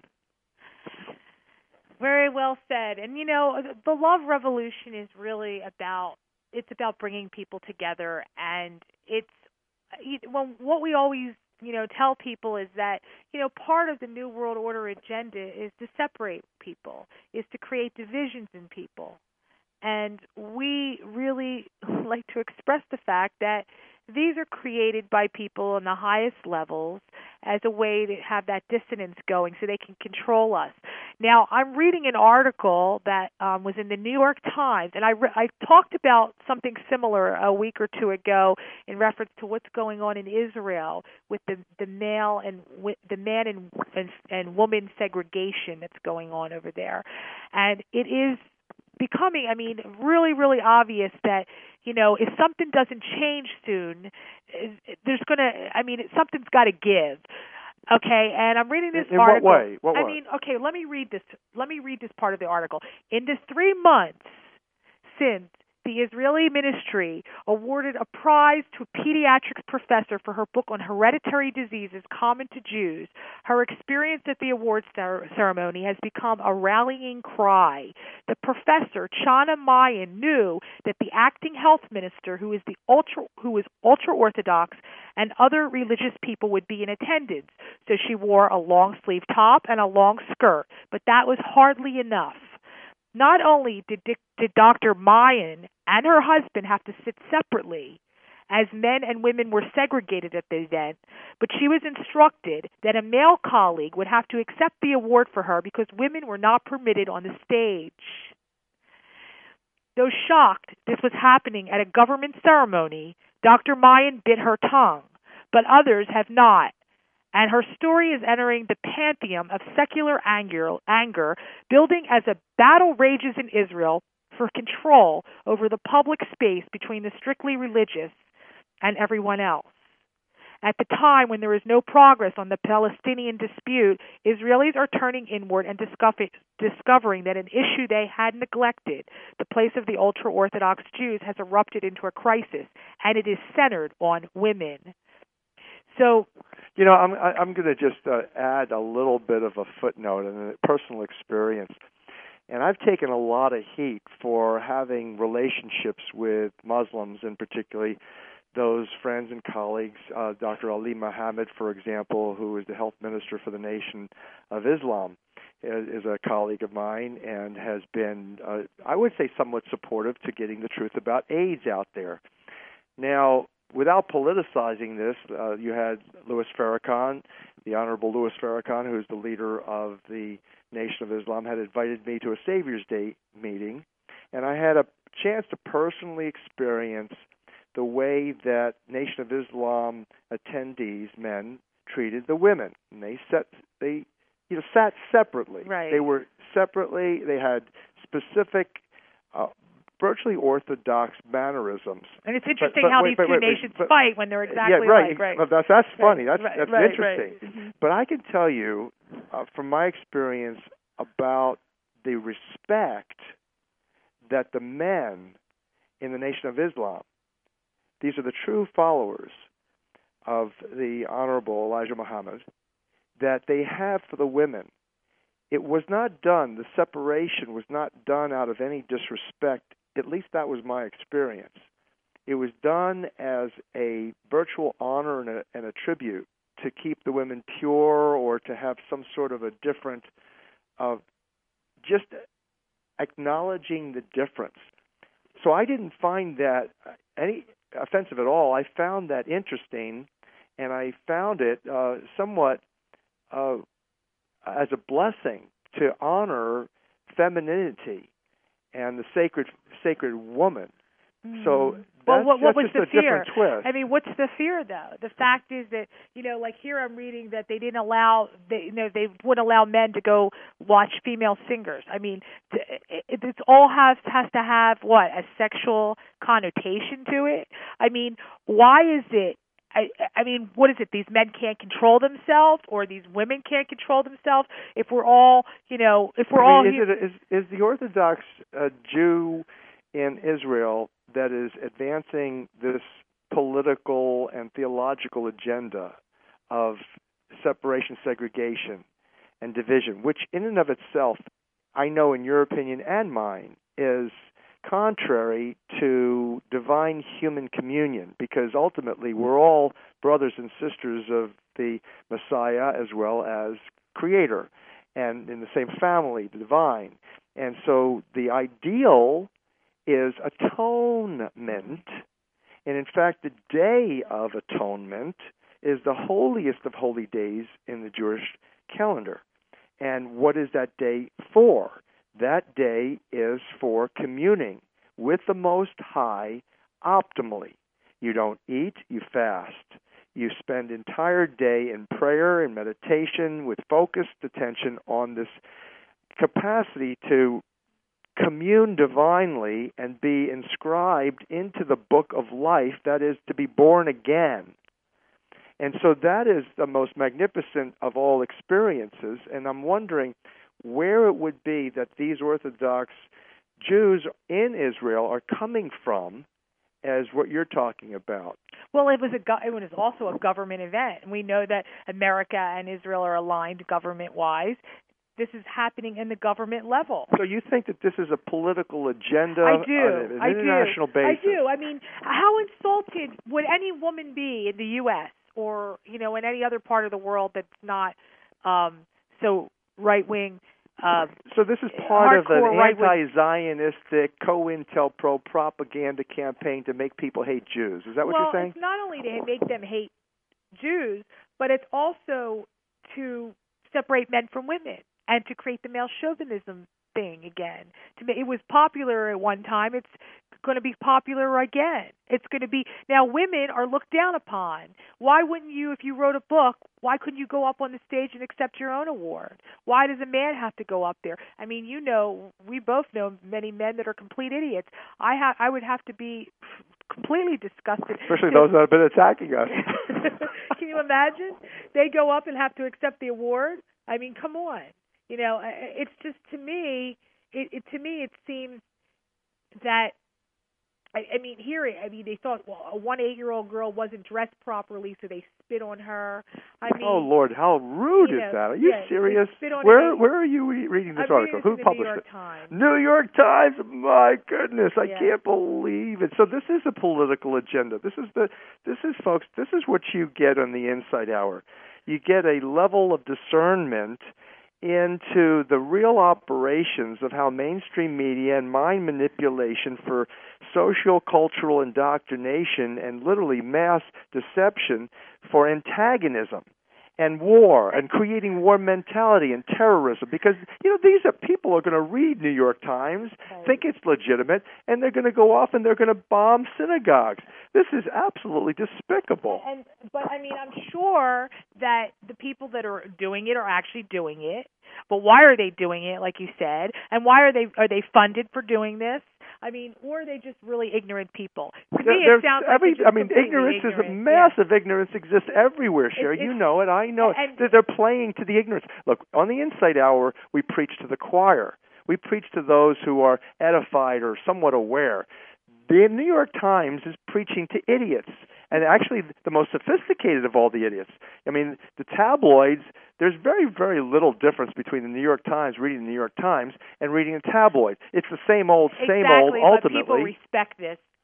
Speaker 2: Very well said. And, you know, the love revolution is really about, it's about bringing people together. And it's, well, what we always you know, tell people is that, you know, part of the New World Order agenda is to separate people, is to create divisions in people. And we really like to express the fact that these are created by people on the highest levels as a way to have that dissonance going so they can control us. Now, I'm reading an article that um, was in the New York Times, and I, re- I talked about something similar a week or two ago in reference to what's going on in Israel with the, the male and the man and, and and woman segregation that's going on over there. And it is becoming, I mean, really, really obvious that, you know, if something doesn't change soon, there's going to, I mean, something's got to give. Okay, and I'm reading this
Speaker 1: in, in
Speaker 2: article.
Speaker 1: In what way? What
Speaker 2: I
Speaker 1: way?
Speaker 2: mean, okay, let me read this. Let me read this part of the article. In the three months since the Israeli ministry awarded a prize to a pediatrics professor for her book on hereditary diseases common to Jews, her experience at the awards ceremony has become a rallying cry. The professor, Chana Mayan, knew that the acting health minister, who is the ultra, who is ultra-Orthodox, and other religious people would be in attendance. So she wore a long-sleeve top and a long skirt, but that was hardly enough. Not only did, did Doctor Mayan and her husband have to sit separately, as men and women were segregated at the event, but she was instructed that a male colleague would have to accept the award for her because women were not permitted on the stage. Though shocked this was happening at a government ceremony, Doctor Mayan bit her tongue, but others have not. And her story is entering the pantheon of secular anger, anger, building as a battle rages in Israel for control over the public space between the strictly religious and everyone else. At the time when there is no progress on the Palestinian dispute, Israelis are turning inward and discovering that an issue they had neglected, the place of the ultra-Orthodox Jews, has erupted into a crisis, and it is centered on women. So,
Speaker 1: you know, I'm I'm going to just uh, add a little bit of a footnote and a personal experience. And I've taken a lot of heat for having relationships with Muslims, and particularly those friends and colleagues. Uh, Doctor Ali Muhammad, for example, who is the health minister for the Nation of Islam, is, is a colleague of mine and has been, uh, I would say, somewhat supportive to getting the truth about AIDS out there. Now, without politicizing this, uh, you had Louis Farrakhan, the Honorable Louis Farrakhan, who is the leader of the Nation of Islam, had invited me to a Savior's Day meeting, and I had a chance to personally experience the way that Nation of Islam attendees, men, treated the women. And they sat, they, you know, sat separately.
Speaker 2: Right.
Speaker 1: They were separately. They had specific Uh, virtually orthodox mannerisms.
Speaker 2: And it's interesting
Speaker 1: but, but,
Speaker 2: how
Speaker 1: wait,
Speaker 2: these
Speaker 1: wait,
Speaker 2: two
Speaker 1: wait,
Speaker 2: nations
Speaker 1: but,
Speaker 2: fight when they're exactly
Speaker 1: yeah, right.
Speaker 2: like, right.
Speaker 1: Well, that's that's funny.
Speaker 2: Right,
Speaker 1: That's
Speaker 2: right,
Speaker 1: that's
Speaker 2: right,
Speaker 1: interesting.
Speaker 2: Right. Mm-hmm.
Speaker 1: But I can tell you, uh, from my experience, about the respect that the men in the Nation of Islam, these are the true followers of the Honorable Elijah Muhammad, that they have for the women. It was not done, the separation was not done out of any disrespect. At least that was my experience. it was done as a virtual honor and a, and a tribute to keep the women pure, or to have some sort of a different, of just acknowledging the difference. So I didn't find that any offensive at all. I found that interesting, and I found it uh, somewhat uh, as a blessing to honor femininity and the sacred sacred woman.
Speaker 2: Mm.
Speaker 1: So
Speaker 2: well,
Speaker 1: that's,
Speaker 2: what, what
Speaker 1: that's
Speaker 2: was
Speaker 1: just
Speaker 2: the
Speaker 1: a
Speaker 2: fear?
Speaker 1: different twist.
Speaker 2: I mean, what's the fear though? The fact is that, you know, like here I'm reading that they didn't allow, they, you know, they wouldn't allow men to go watch female singers. I mean, it, it it's all has has to have what, a sexual connotation to it. I mean, why is it? I, I mean, what is it? These men can't control themselves, or these women can't control themselves? If we're all, you know, if we're
Speaker 1: I mean,
Speaker 2: all,
Speaker 1: is, it, is, is the Orthodox uh, Jew in Israel that is advancing this political and theological agenda of separation, segregation, and division, which in and of itself, I know in your opinion and mine, is contrary to divine human communion, because ultimately we're all brothers and sisters of the Messiah as well as Creator, and in the same family, the divine. And so the ideal is atonement, and in fact the Day of Atonement is the holiest of holy days in the Jewish calendar. And what is that day for? That day is for communing with the Most High optimally. You don't eat, you fast. You spend entire day in prayer and meditation with focused attention on this capacity to commune divinely and be inscribed into the book of life, that is, to be born again. And so that is the most magnificent of all experiences, and I'm wondering where it would be that these Orthodox Jews in Israel are coming from as what you're talking about.
Speaker 2: Well, it was a go- it was also a government event, and we know that America and Israel are aligned government-wise. This is happening in the government level.
Speaker 1: So you think that this is a political agenda
Speaker 2: I do.
Speaker 1: on an
Speaker 2: I
Speaker 1: international
Speaker 2: do.
Speaker 1: basis?
Speaker 2: I do. I mean, how insulted would any woman be in the U S or, you know, in any other part of the world that's not um, so right-wing? Uh,
Speaker 1: so this is part of an
Speaker 2: right-wing
Speaker 1: anti-Zionistic COINTELPRO propaganda campaign to make people hate Jews. Is that what
Speaker 2: well,
Speaker 1: you're saying?
Speaker 2: It's not only to make them hate Jews, but it's also to separate men from women and to create the male chauvinism thing again. To me, it was popular at one time. It's going to be popular again. It's going to be now. Women are looked down upon. Why wouldn't you, if you wrote a book, why couldn't you go up on the stage and accept your own award? Why does a man have to go up there? I mean, you know, we both know many men that are complete idiots. I ha- I would have to be completely disgusted.
Speaker 1: Especially those that have been attacking us.
Speaker 2: Can you imagine? They go up and have to accept the award. I mean, come on. You know, it's just, to me, it, it to me it seems that, I, I mean, here, I mean, they thought, well, a one eight-year-old girl wasn't dressed properly, so they spit on her. I mean,
Speaker 1: oh Lord, how rude
Speaker 2: you
Speaker 1: is
Speaker 2: know,
Speaker 1: that? Are you
Speaker 2: yeah,
Speaker 1: serious?
Speaker 2: Spit on
Speaker 1: where
Speaker 2: her.
Speaker 1: where are you re- reading this
Speaker 2: I'm
Speaker 1: article?
Speaker 2: reading
Speaker 1: Who
Speaker 2: this in
Speaker 1: published
Speaker 2: the New York
Speaker 1: it?
Speaker 2: Times.
Speaker 1: New York Times. My goodness, I
Speaker 2: Yeah.
Speaker 1: can't believe it. So this is a political agenda. This is the this is folks. This is what you get on the Insight Hour. You get a level of discernment into the real operations of how mainstream media and mind manipulation for social cultural indoctrination and literally mass deception for antagonism and war and creating war mentality and terrorism, because you know these are people who are going to read New York Times,
Speaker 2: right.
Speaker 1: think it's legitimate, and they're going to go off and they're going to bomb synagogues. This is absolutely despicable.
Speaker 2: And, and but I mean, I'm sure that the people that are doing it are actually doing it. But why are they doing it, like you said? And why are they are they funded for doing this? I mean, or are they just really ignorant people? To me, it sounds
Speaker 1: every,
Speaker 2: like
Speaker 1: I mean, ignorance
Speaker 2: ignorant.
Speaker 1: is a massive
Speaker 2: yeah.
Speaker 1: ignorance exists everywhere, Sherry. You know it. I know
Speaker 2: and,
Speaker 1: it. They're playing to the ignorance. Look, on the Insight Hour, we preach to the choir. We preach to those who are edified or somewhat aware. The New York Times is preaching to idiots, and actually the most sophisticated of all the idiots. I mean, the tabloids, there's very, very little difference between the New York Times, reading the New York Times, and reading a tabloid. It's the same old, same
Speaker 2: exactly,
Speaker 1: old, ultimately.
Speaker 2: But people respect this.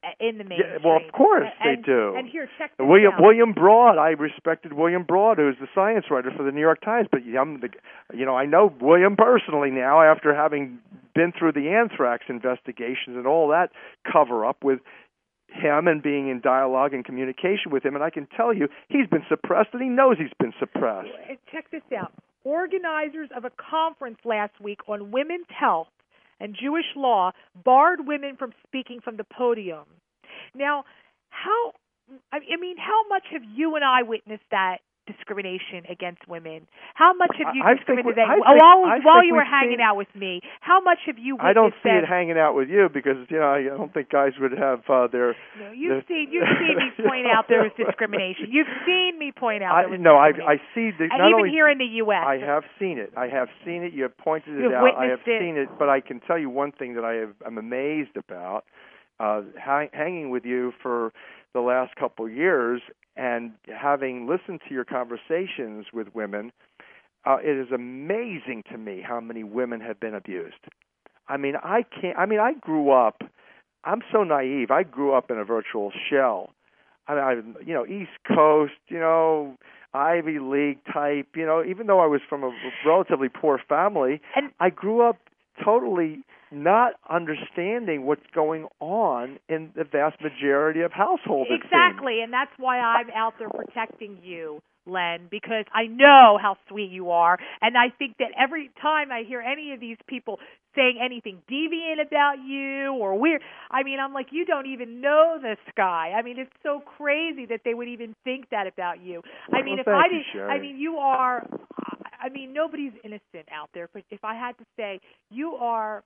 Speaker 2: in the mainstream.
Speaker 1: Yeah, well, of course
Speaker 2: and,
Speaker 1: they do.
Speaker 2: And here, check this
Speaker 1: William
Speaker 2: out.
Speaker 1: William Broad. I respected William Broad, who's the science writer for the New York Times. But I'm the, you know, I know William personally now after having been through the anthrax investigations and all that cover up with him and being in dialogue and communication with him. And I can tell you, he's been suppressed, and he knows he's been suppressed.
Speaker 2: Check this out. Organizers of a conference last week on women's health and Jewish law barred women from speaking from the podium. Now, how, I mean, how much have you and I witnessed that discrimination against women? How much have you
Speaker 1: I
Speaker 2: discriminated
Speaker 1: think, I think,
Speaker 2: while,
Speaker 1: I
Speaker 2: while
Speaker 1: think
Speaker 2: you were hanging
Speaker 1: seen,
Speaker 2: out with me? How much have you witnessed
Speaker 1: I don't see
Speaker 2: them?
Speaker 1: it hanging out with you because, you know, I don't think guys would have uh, their...
Speaker 2: No, you've
Speaker 1: their,
Speaker 2: seen you've seen me point out there was discrimination. You've seen me point out there was
Speaker 1: I, no, I,
Speaker 2: discrimination.
Speaker 1: I see the...
Speaker 2: And
Speaker 1: not
Speaker 2: even
Speaker 1: only,
Speaker 2: here in the U S I
Speaker 1: have seen it. I have seen it. You have pointed it
Speaker 2: You've
Speaker 1: out. I have
Speaker 2: witnessed it.
Speaker 1: seen it. But I can tell you one thing that I have, I'm amazed about, uh, ha- hanging with you for the last couple of years and having listened to your conversations with women, uh, it is amazing to me how many women have been abused. I mean, I can't. I mean, I grew up. I'm so naive. I grew up in a virtual shell. I mean, I, you know, East Coast, you know, Ivy League type. You know, even though I was from a relatively poor family,
Speaker 2: and
Speaker 1: I grew up totally not understanding what's going on in the vast majority of households.
Speaker 2: Exactly, and that's why I'm out there protecting you, Len, because I know how sweet you are, and I think that every time I hear any of these people saying anything deviant about you or weird, I mean, I'm like, you don't even know this guy. I mean, it's so crazy that they would even think that about you.
Speaker 1: Well,
Speaker 2: I mean, if
Speaker 1: thank
Speaker 2: I
Speaker 1: you,
Speaker 2: did,
Speaker 1: Sherry.
Speaker 2: I mean, you are. I mean, nobody's innocent out there, but if I had to say, you are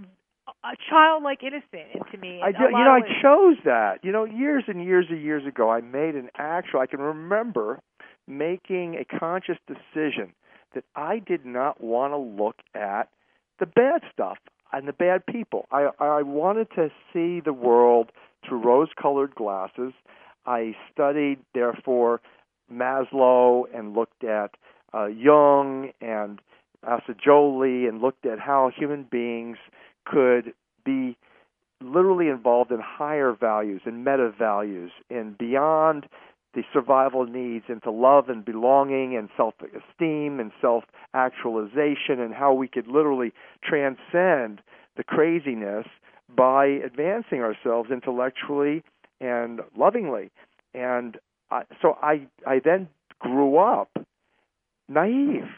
Speaker 2: a childlike innocent to me.
Speaker 1: I do, you know, I chose that. You know, years and years and years ago, I made an actual. I can remember making a conscious decision that I did not want to look at the bad stuff and the bad people. I I wanted to see the world through rose-colored glasses. I studied, therefore, Maslow and looked at uh, Jung and Assagioli and looked at how human beings could be literally involved in higher values and meta values and beyond the survival needs into love and belonging and self-esteem and self-actualization, and how we could literally transcend the craziness by advancing ourselves intellectually and lovingly. And I, so I, I then grew up naive.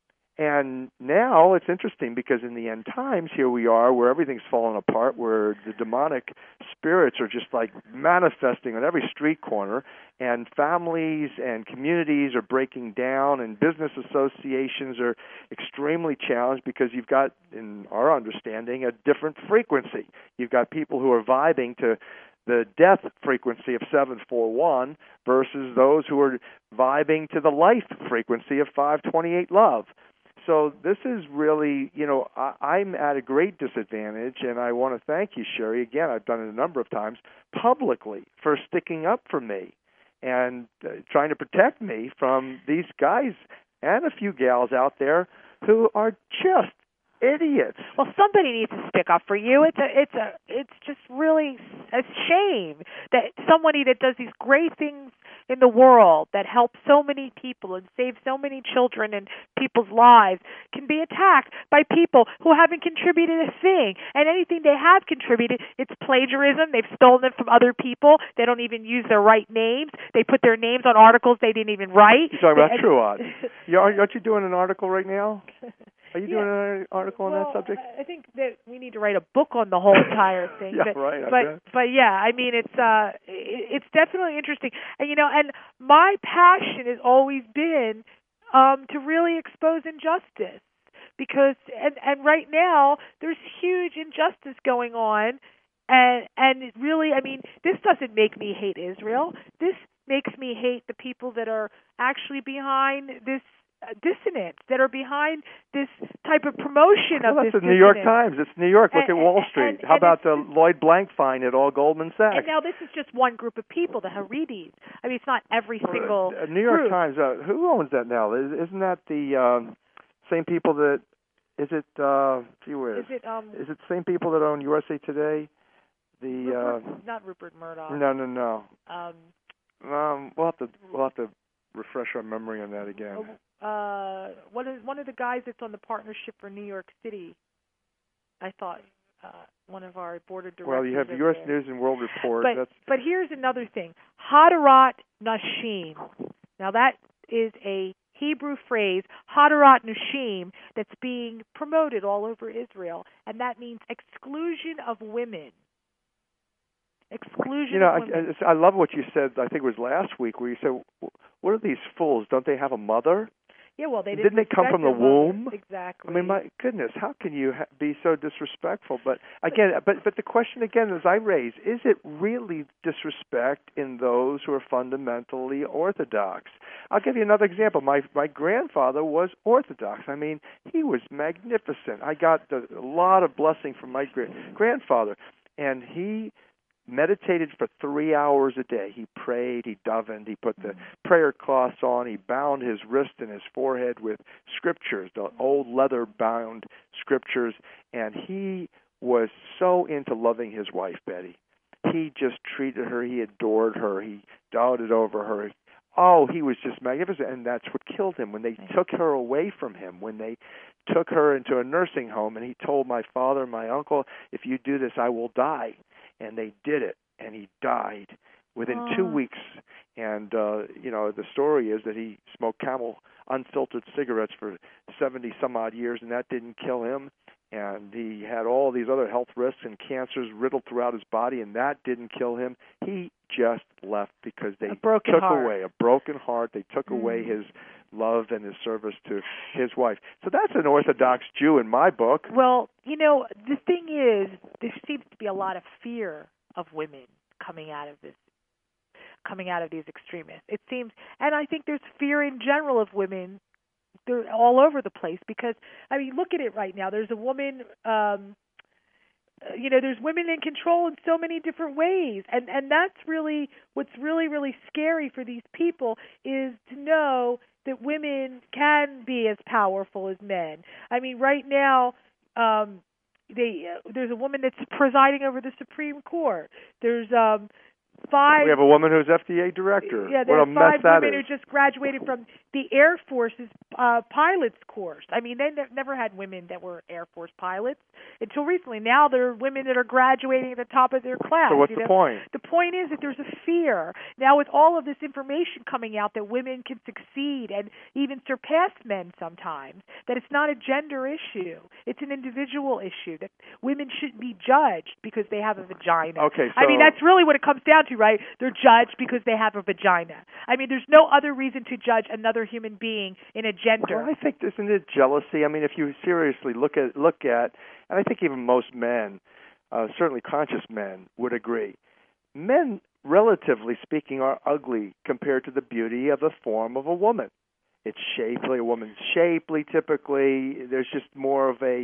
Speaker 1: And now it's interesting because in the end times, here we are where everything's fallen apart, where the demonic spirits are just like manifesting on every street corner, and families and communities are breaking down, and business associations are extremely challenged because you've got, in our understanding, a different frequency. You've got people who are vibing to the death frequency of seven four one versus those who are vibing to the life frequency of five twenty-eight love. So this is really, you know, I, I'm at a great disadvantage, and I want to thank you, Sherry. Again, I've done it a number of times publicly for sticking up for me and uh, trying to protect me from these guys and a few gals out there who are just idiots.
Speaker 2: Well, somebody needs to stick up for you. It's a, it's a, it's just really a shame that somebody that does these great things in the world that helps so many people and saves so many children and people's lives can be attacked by people who haven't contributed a thing. And anything they have contributed, it's plagiarism. They've stolen it from other people. They don't even use their right names. They put their names on articles they didn't even write.
Speaker 1: You're talking about Truad. you aren't you doing an article right now? Are you doing
Speaker 2: yeah.
Speaker 1: an article on
Speaker 2: well,
Speaker 1: that subject?
Speaker 2: I think that we need to write a book on the whole entire thing.
Speaker 1: yeah,
Speaker 2: but,
Speaker 1: right. I
Speaker 2: but
Speaker 1: bet.
Speaker 2: but yeah, I mean it's uh it's definitely interesting. And you know, and my passion has always been um to really expose injustice, because and and right now there's huge injustice going on, and and it really, I mean, this doesn't make me hate Israel. This makes me hate the people that are actually behind this dissonance, that are behind this type of promotion
Speaker 1: well,
Speaker 2: of
Speaker 1: that's
Speaker 2: this
Speaker 1: the New York
Speaker 2: dissonance.
Speaker 1: Times. It's New York. Look
Speaker 2: and,
Speaker 1: at Wall
Speaker 2: and,
Speaker 1: Street.
Speaker 2: and,
Speaker 1: How
Speaker 2: and
Speaker 1: about the Lloyd Blankfein at all Goldman Sachs?
Speaker 2: And now this is just one group of people, the Haredis. I mean, it's not every single
Speaker 1: uh, New York
Speaker 2: group.
Speaker 1: Times. Uh, who owns that now? Isn't that the um, same people that? Is it? Uh, gee whiz.
Speaker 2: Is it? Um,
Speaker 1: is it the same people that own U S A Today? The
Speaker 2: Rupert,
Speaker 1: uh,
Speaker 2: not Rupert Murdoch.
Speaker 1: no, no, no.
Speaker 2: Um,
Speaker 1: Um, we'll have to we'll have to refresh our memory on that again.
Speaker 2: Uh, one of one of the guys that's on the partnership for New York City. I thought uh, one of our board of directors.
Speaker 1: Well, you have U S News and World Report.
Speaker 2: But
Speaker 1: That's...
Speaker 2: but here's another thing: Hadarat Nashim. Now that is a Hebrew phrase, Hadarat Nashim, that's being promoted all over Israel, and that means exclusion of women. Exclusion
Speaker 1: you know,
Speaker 2: of women.
Speaker 1: I, I love what you said, I think it was last week, where you said, what are these fools? Don't they have a mother?
Speaker 2: Yeah, well, they didn't,
Speaker 1: didn't they come from the womb?
Speaker 2: Mother. Exactly.
Speaker 1: I mean, my goodness, how can you ha- be so disrespectful? But again, but but the question again, as I raise, is it really disrespect in those who are fundamentally Orthodox? I'll give you another example. My my grandfather was Orthodox. I mean, he was magnificent. I got the, a lot of blessing from my gra- grandfather, and he meditated for three hours a day. He prayed, he davened, he put the prayer cloths on, he bound his wrist and his forehead with scriptures, the old leather-bound scriptures, and he was so into loving his wife, Betty. He just treated her, he adored her, he doted over her. Oh, he was just magnificent, and that's what killed him. When they took her away from him, when they took her into a nursing home, and he told my father and my uncle, if you do this, I will die. And they did it, and he died within
Speaker 2: oh.
Speaker 1: two weeks. And, uh, you know, the story is that he smoked Camel unfiltered cigarettes for seventy-some-odd years, and that didn't kill him. And he had all these other health risks and cancers riddled throughout his body, and that didn't kill him. He just left because they took
Speaker 2: heart.
Speaker 1: away a broken heart. They took
Speaker 2: mm.
Speaker 1: away his love and his service to his wife. So that's an Orthodox Jew in my book.
Speaker 2: Well, you know, the thing is, there seems to be a lot of fear of women coming out of this, coming out of these extremists. It seems, and I think there's fear in general of women. They're all over the place because, I mean, look at it right now. There's a woman, um, you know, there's women in control in so many different ways. And, and that's really, what's really, really scary for these people is to know that women can be as powerful as men. I mean, right now, um, they uh, there's a woman that's presiding over the Supreme Court. There's um, five.
Speaker 1: We have a woman who's F D A director.
Speaker 2: Yeah,
Speaker 1: what a
Speaker 2: there's
Speaker 1: mess
Speaker 2: five
Speaker 1: that
Speaker 2: women
Speaker 1: is.
Speaker 2: who just graduated from the Air Force's uh, pilots course. I mean, they ne- never had women that were Air Force pilots until recently. Now there are women that are graduating at the top of their class.
Speaker 1: So what's
Speaker 2: you
Speaker 1: the
Speaker 2: know?
Speaker 1: point?
Speaker 2: The point is that there's a fear. Now with all of this information coming out that women can succeed and even surpass men sometimes, that it's not a gender issue. It's an individual issue, that women shouldn't be judged because they have a vagina.
Speaker 1: Okay, so
Speaker 2: I mean, that's really what it comes down to, right? They're judged because they have a vagina. I mean, there's no other reason to judge another human being in a gender.
Speaker 1: Well, I think isn't it jealousy? I mean, if you seriously look at look at, and I think even most men, uh, certainly conscious men, would agree, men, relatively speaking, are ugly compared to the beauty of the form of a woman. It's shapely. A woman's shapely. Typically, there's just more of a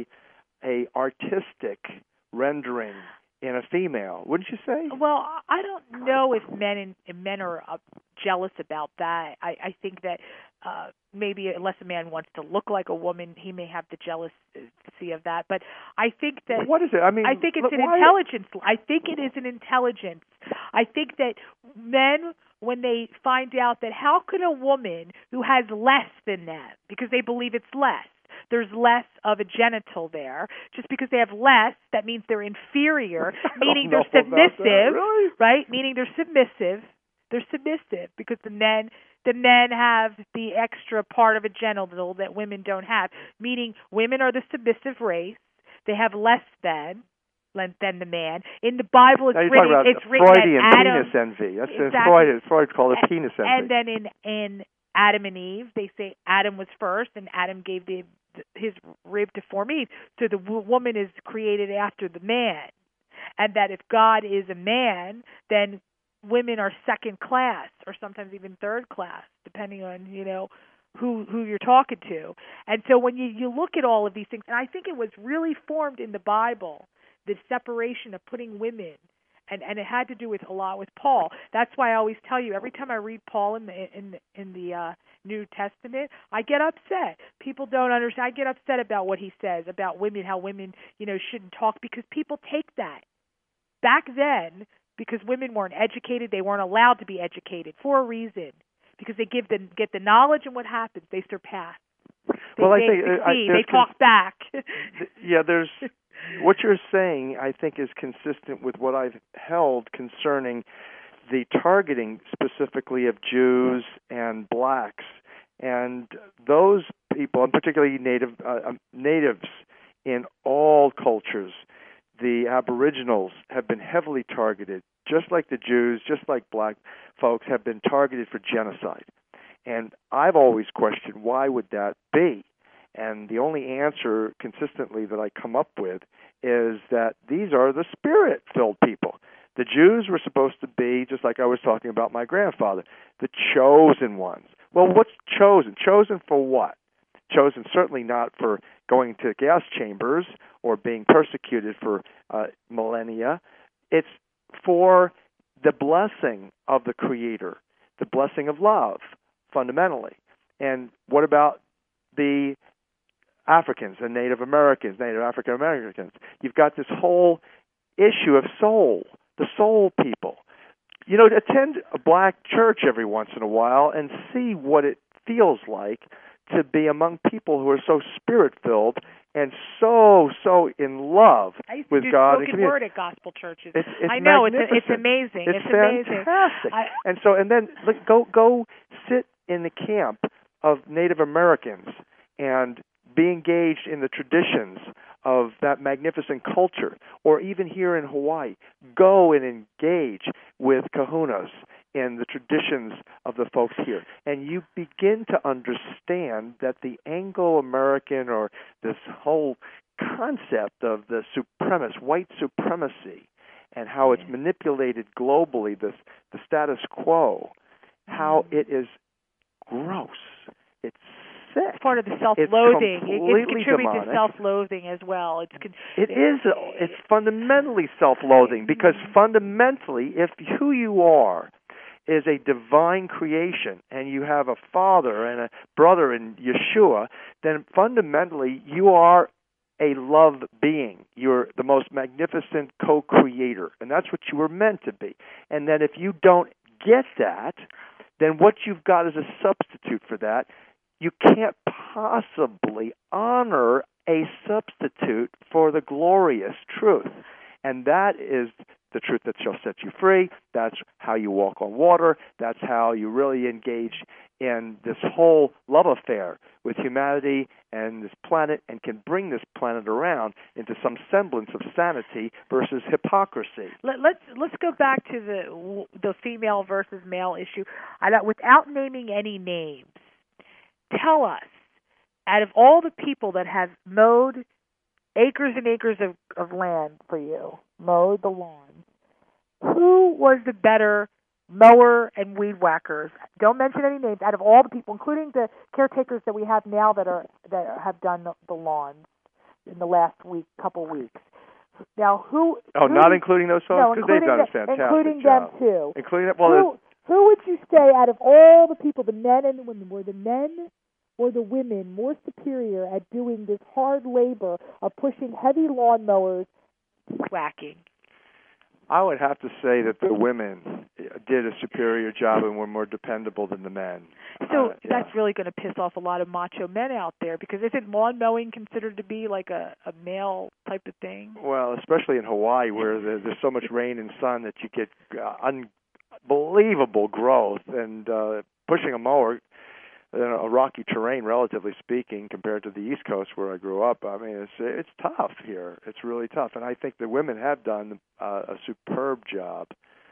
Speaker 1: a artistic rendering in a female, wouldn't you say?
Speaker 2: Well, I don't know if men and men are uh, jealous about that. I, I think that uh, maybe unless a man wants to look like a woman, he may have the jealousy of that. But I think that
Speaker 1: what is it? I mean,
Speaker 2: I think it's
Speaker 1: look,
Speaker 2: an
Speaker 1: why?
Speaker 2: intelligence. I think it is an intelligence. I think that men, when they find out that how could a woman who has less than them, because they believe it's less, there's less of a genital there. Just because they have less, that means they're inferior, meaning they're submissive,
Speaker 1: really?
Speaker 2: right? Meaning they're submissive. They're submissive because the men the men have the extra part of a genital that women don't have. Meaning women are the submissive race. They have less than than the man. In the Bible, it's
Speaker 1: now you're
Speaker 2: written.
Speaker 1: Talking about
Speaker 2: it's written
Speaker 1: Freudian
Speaker 2: that Adam,
Speaker 1: penis envy. That's
Speaker 2: exactly.
Speaker 1: Freud. Freud called it penis envy.
Speaker 2: And then in in Adam and Eve, they say Adam was first, and Adam gave the his rib to form Eve. So the w- woman is created after the man, and that if God is a man, then women are second class or sometimes even third class, depending on you know who who you're talking to. And so when you you look at all of these things, and I think it was really formed in the Bible, the separation of putting women. And and it had to do with a lot with Paul. That's why I always tell you every time I read Paul in the in the, in the uh, New Testament, I get upset. People don't understand. I get upset about what he says about women, how women you know shouldn't talk because people take that. back then, because women weren't educated, they weren't allowed to be educated for a reason. Because they give the get the knowledge, and what happens? They surpass. They,
Speaker 1: well, I
Speaker 2: they
Speaker 1: think
Speaker 2: succeed.
Speaker 1: I,
Speaker 2: they talk back.
Speaker 1: Yeah, there's what you're saying. I think is consistent with what I've held concerning the targeting specifically of Jews and blacks, and those people, and particularly native uh, natives in all cultures. The Aboriginals have been heavily targeted, just like the Jews, just like black folks have been targeted for genocide. And I've always questioned, why would that be? And the only answer consistently that I come up with is that these are the spirit-filled people. The Jews were supposed to be, just like I was talking about my grandfather, the chosen ones. Well, what's chosen? Chosen for what? Chosen certainly not for going to gas chambers or being persecuted for uh, millennia. It's for the blessing of the Creator, the blessing of love, fundamentally. And what about the Africans and Native Americans, Native African Americans? You've got this whole issue of soul, the soul people. You know, attend a black church every once in a while and see what it feels like to be among people who are so spirit-filled and so, so in love
Speaker 2: I used
Speaker 1: with
Speaker 2: to do
Speaker 1: God.
Speaker 2: spoken word at gospel churches.
Speaker 1: It's, it's
Speaker 2: I know, it's,
Speaker 1: magnificent.
Speaker 2: it's amazing.
Speaker 1: It's,
Speaker 2: it's
Speaker 1: fantastic.
Speaker 2: amazing. I,
Speaker 1: and so, and then look, go go sit in the camp of Native Americans and be engaged in the traditions of that magnificent culture. Or even here in Hawaii, go and engage with kahunas and the traditions of the folks here. And you begin to understand that the Anglo-American, or this whole concept of the supremacist, white supremacy, and how it's manipulated globally, this, the status quo, how it is gross. It's sick.
Speaker 2: It's part of the self-loathing.
Speaker 1: It's
Speaker 2: it, it contributes
Speaker 1: demonic.
Speaker 2: to self-loathing as well. It's con-
Speaker 1: it is. It's fundamentally self-loathing, because fundamentally, if who you are is a divine creation, and you have a father and a brother in Yeshua, then fundamentally you are a love being. You're the most magnificent co-creator, and that's what you were meant to be. And then if you don't get that, then what you've got is a substitute for that. You can't possibly honor a substitute for the glorious truth. And that is the truth that shall set you free. That's how you walk on water. That's how you really engage in this whole love affair with humanity and this planet, and can bring this planet around into some semblance of sanity versus hypocrisy.
Speaker 2: Let, let's let's go back to the the female versus male issue. I, without naming any names, tell us, out of all the people that have mowed acres and acres of, of land for you, mowed the lawn, who was the better mower and weed whackers? Don't mention any names. Out of all the people, including the caretakers that we have now that are that have done the, the lawns in the last week, couple weeks. Now, who?
Speaker 1: Oh,
Speaker 2: who,
Speaker 1: not including those folks,
Speaker 2: no,
Speaker 1: because they've done
Speaker 2: the,
Speaker 1: a fantastic
Speaker 2: including
Speaker 1: job.
Speaker 2: them too.
Speaker 1: Including them. Well,
Speaker 2: who, who would you say out of all the people, the men and the women, were the men or the women more superior at doing this hard labor of pushing heavy lawnmowers, whacking?
Speaker 1: I would have to say that the women did a superior job and were more dependable than the men.
Speaker 2: So
Speaker 1: uh, yeah.
Speaker 2: that's really going to piss off a lot of macho men out there, because isn't lawn mowing considered to be like a, a male type of thing?
Speaker 1: Well, especially in Hawaii, where there's so much rain and sun that you get uh, unbelievable growth, and uh, pushing a mower in a rocky terrain, relatively speaking, compared to the East Coast where I grew up. I mean, it's it's tough here. It's really tough, and I think the women have done uh, a superb job,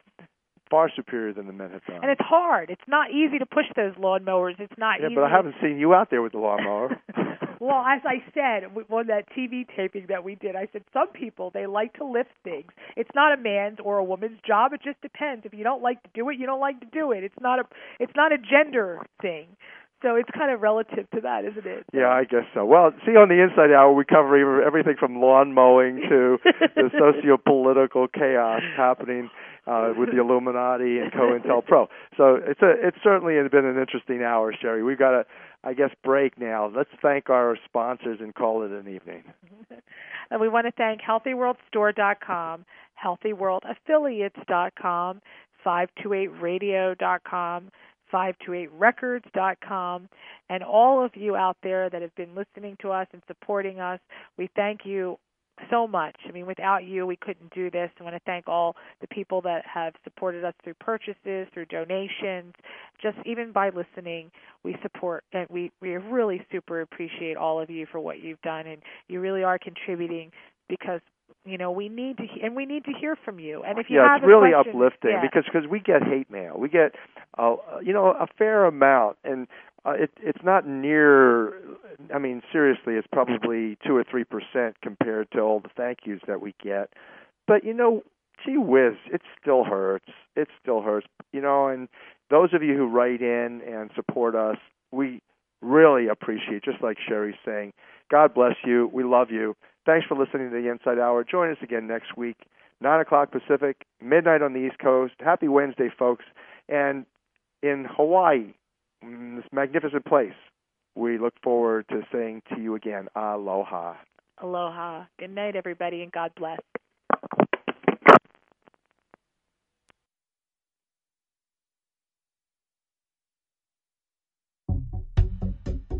Speaker 1: far superior than the men have done.
Speaker 2: And it's hard. It's not easy to push those lawnmowers. It's not
Speaker 1: yeah,
Speaker 2: easy.
Speaker 1: but I haven't seen you out there with the lawnmower.
Speaker 2: Well, as I said on that T V taping that we did, I said some people, they like to lift things. It's not a man's or a woman's job. It just depends. If you don't like to do it, you don't like to do it. It's not a it's not a gender thing. So it's kind of relative to that, isn't it?
Speaker 1: Yeah, I guess so. Well, see, on the Inside Hour, we cover everything from lawn mowing to the socio-political chaos happening uh, with the Illuminati and COINTELPRO. So it's a it's certainly been an interesting hour, Sherry. We've got to, I guess, break now. Let's thank our sponsors and call it an evening.
Speaker 2: And we want to thank healthy world store dot com, healthy world affiliates dot com, five two eight radio dot com, five two eight records dot com, and all of you out there that have been listening to us and supporting us. We thank you so much. I mean, without you, we couldn't do this. I want to thank all the people that have supported us through purchases, through donations, just even by listening. We support, and we, we really super appreciate all of you for what you've done, and you really are contributing because, you know, we need to, and we need to hear from you. And if you
Speaker 1: yeah,
Speaker 2: have
Speaker 1: it's really
Speaker 2: a question,
Speaker 1: uplifting
Speaker 2: yeah.
Speaker 1: because cause we get hate mail. We get, uh, you know, a fair amount, and uh, it, it's not near. I mean, seriously, it's probably two or three percent compared to all the thank yous that we get. But you know, gee whiz, it still hurts. It still hurts. You know, and those of you who write in and support us, we really appreciate. Just like Sherry's saying, God bless you. We love you. Thanks for listening to the Inside Hour. Join us again next week, nine o'clock Pacific, midnight on the East Coast. Happy Wednesday, folks. And in Hawaii, this magnificent place, we look forward to saying to you again, aloha.
Speaker 2: Aloha. Good night, everybody, and God bless.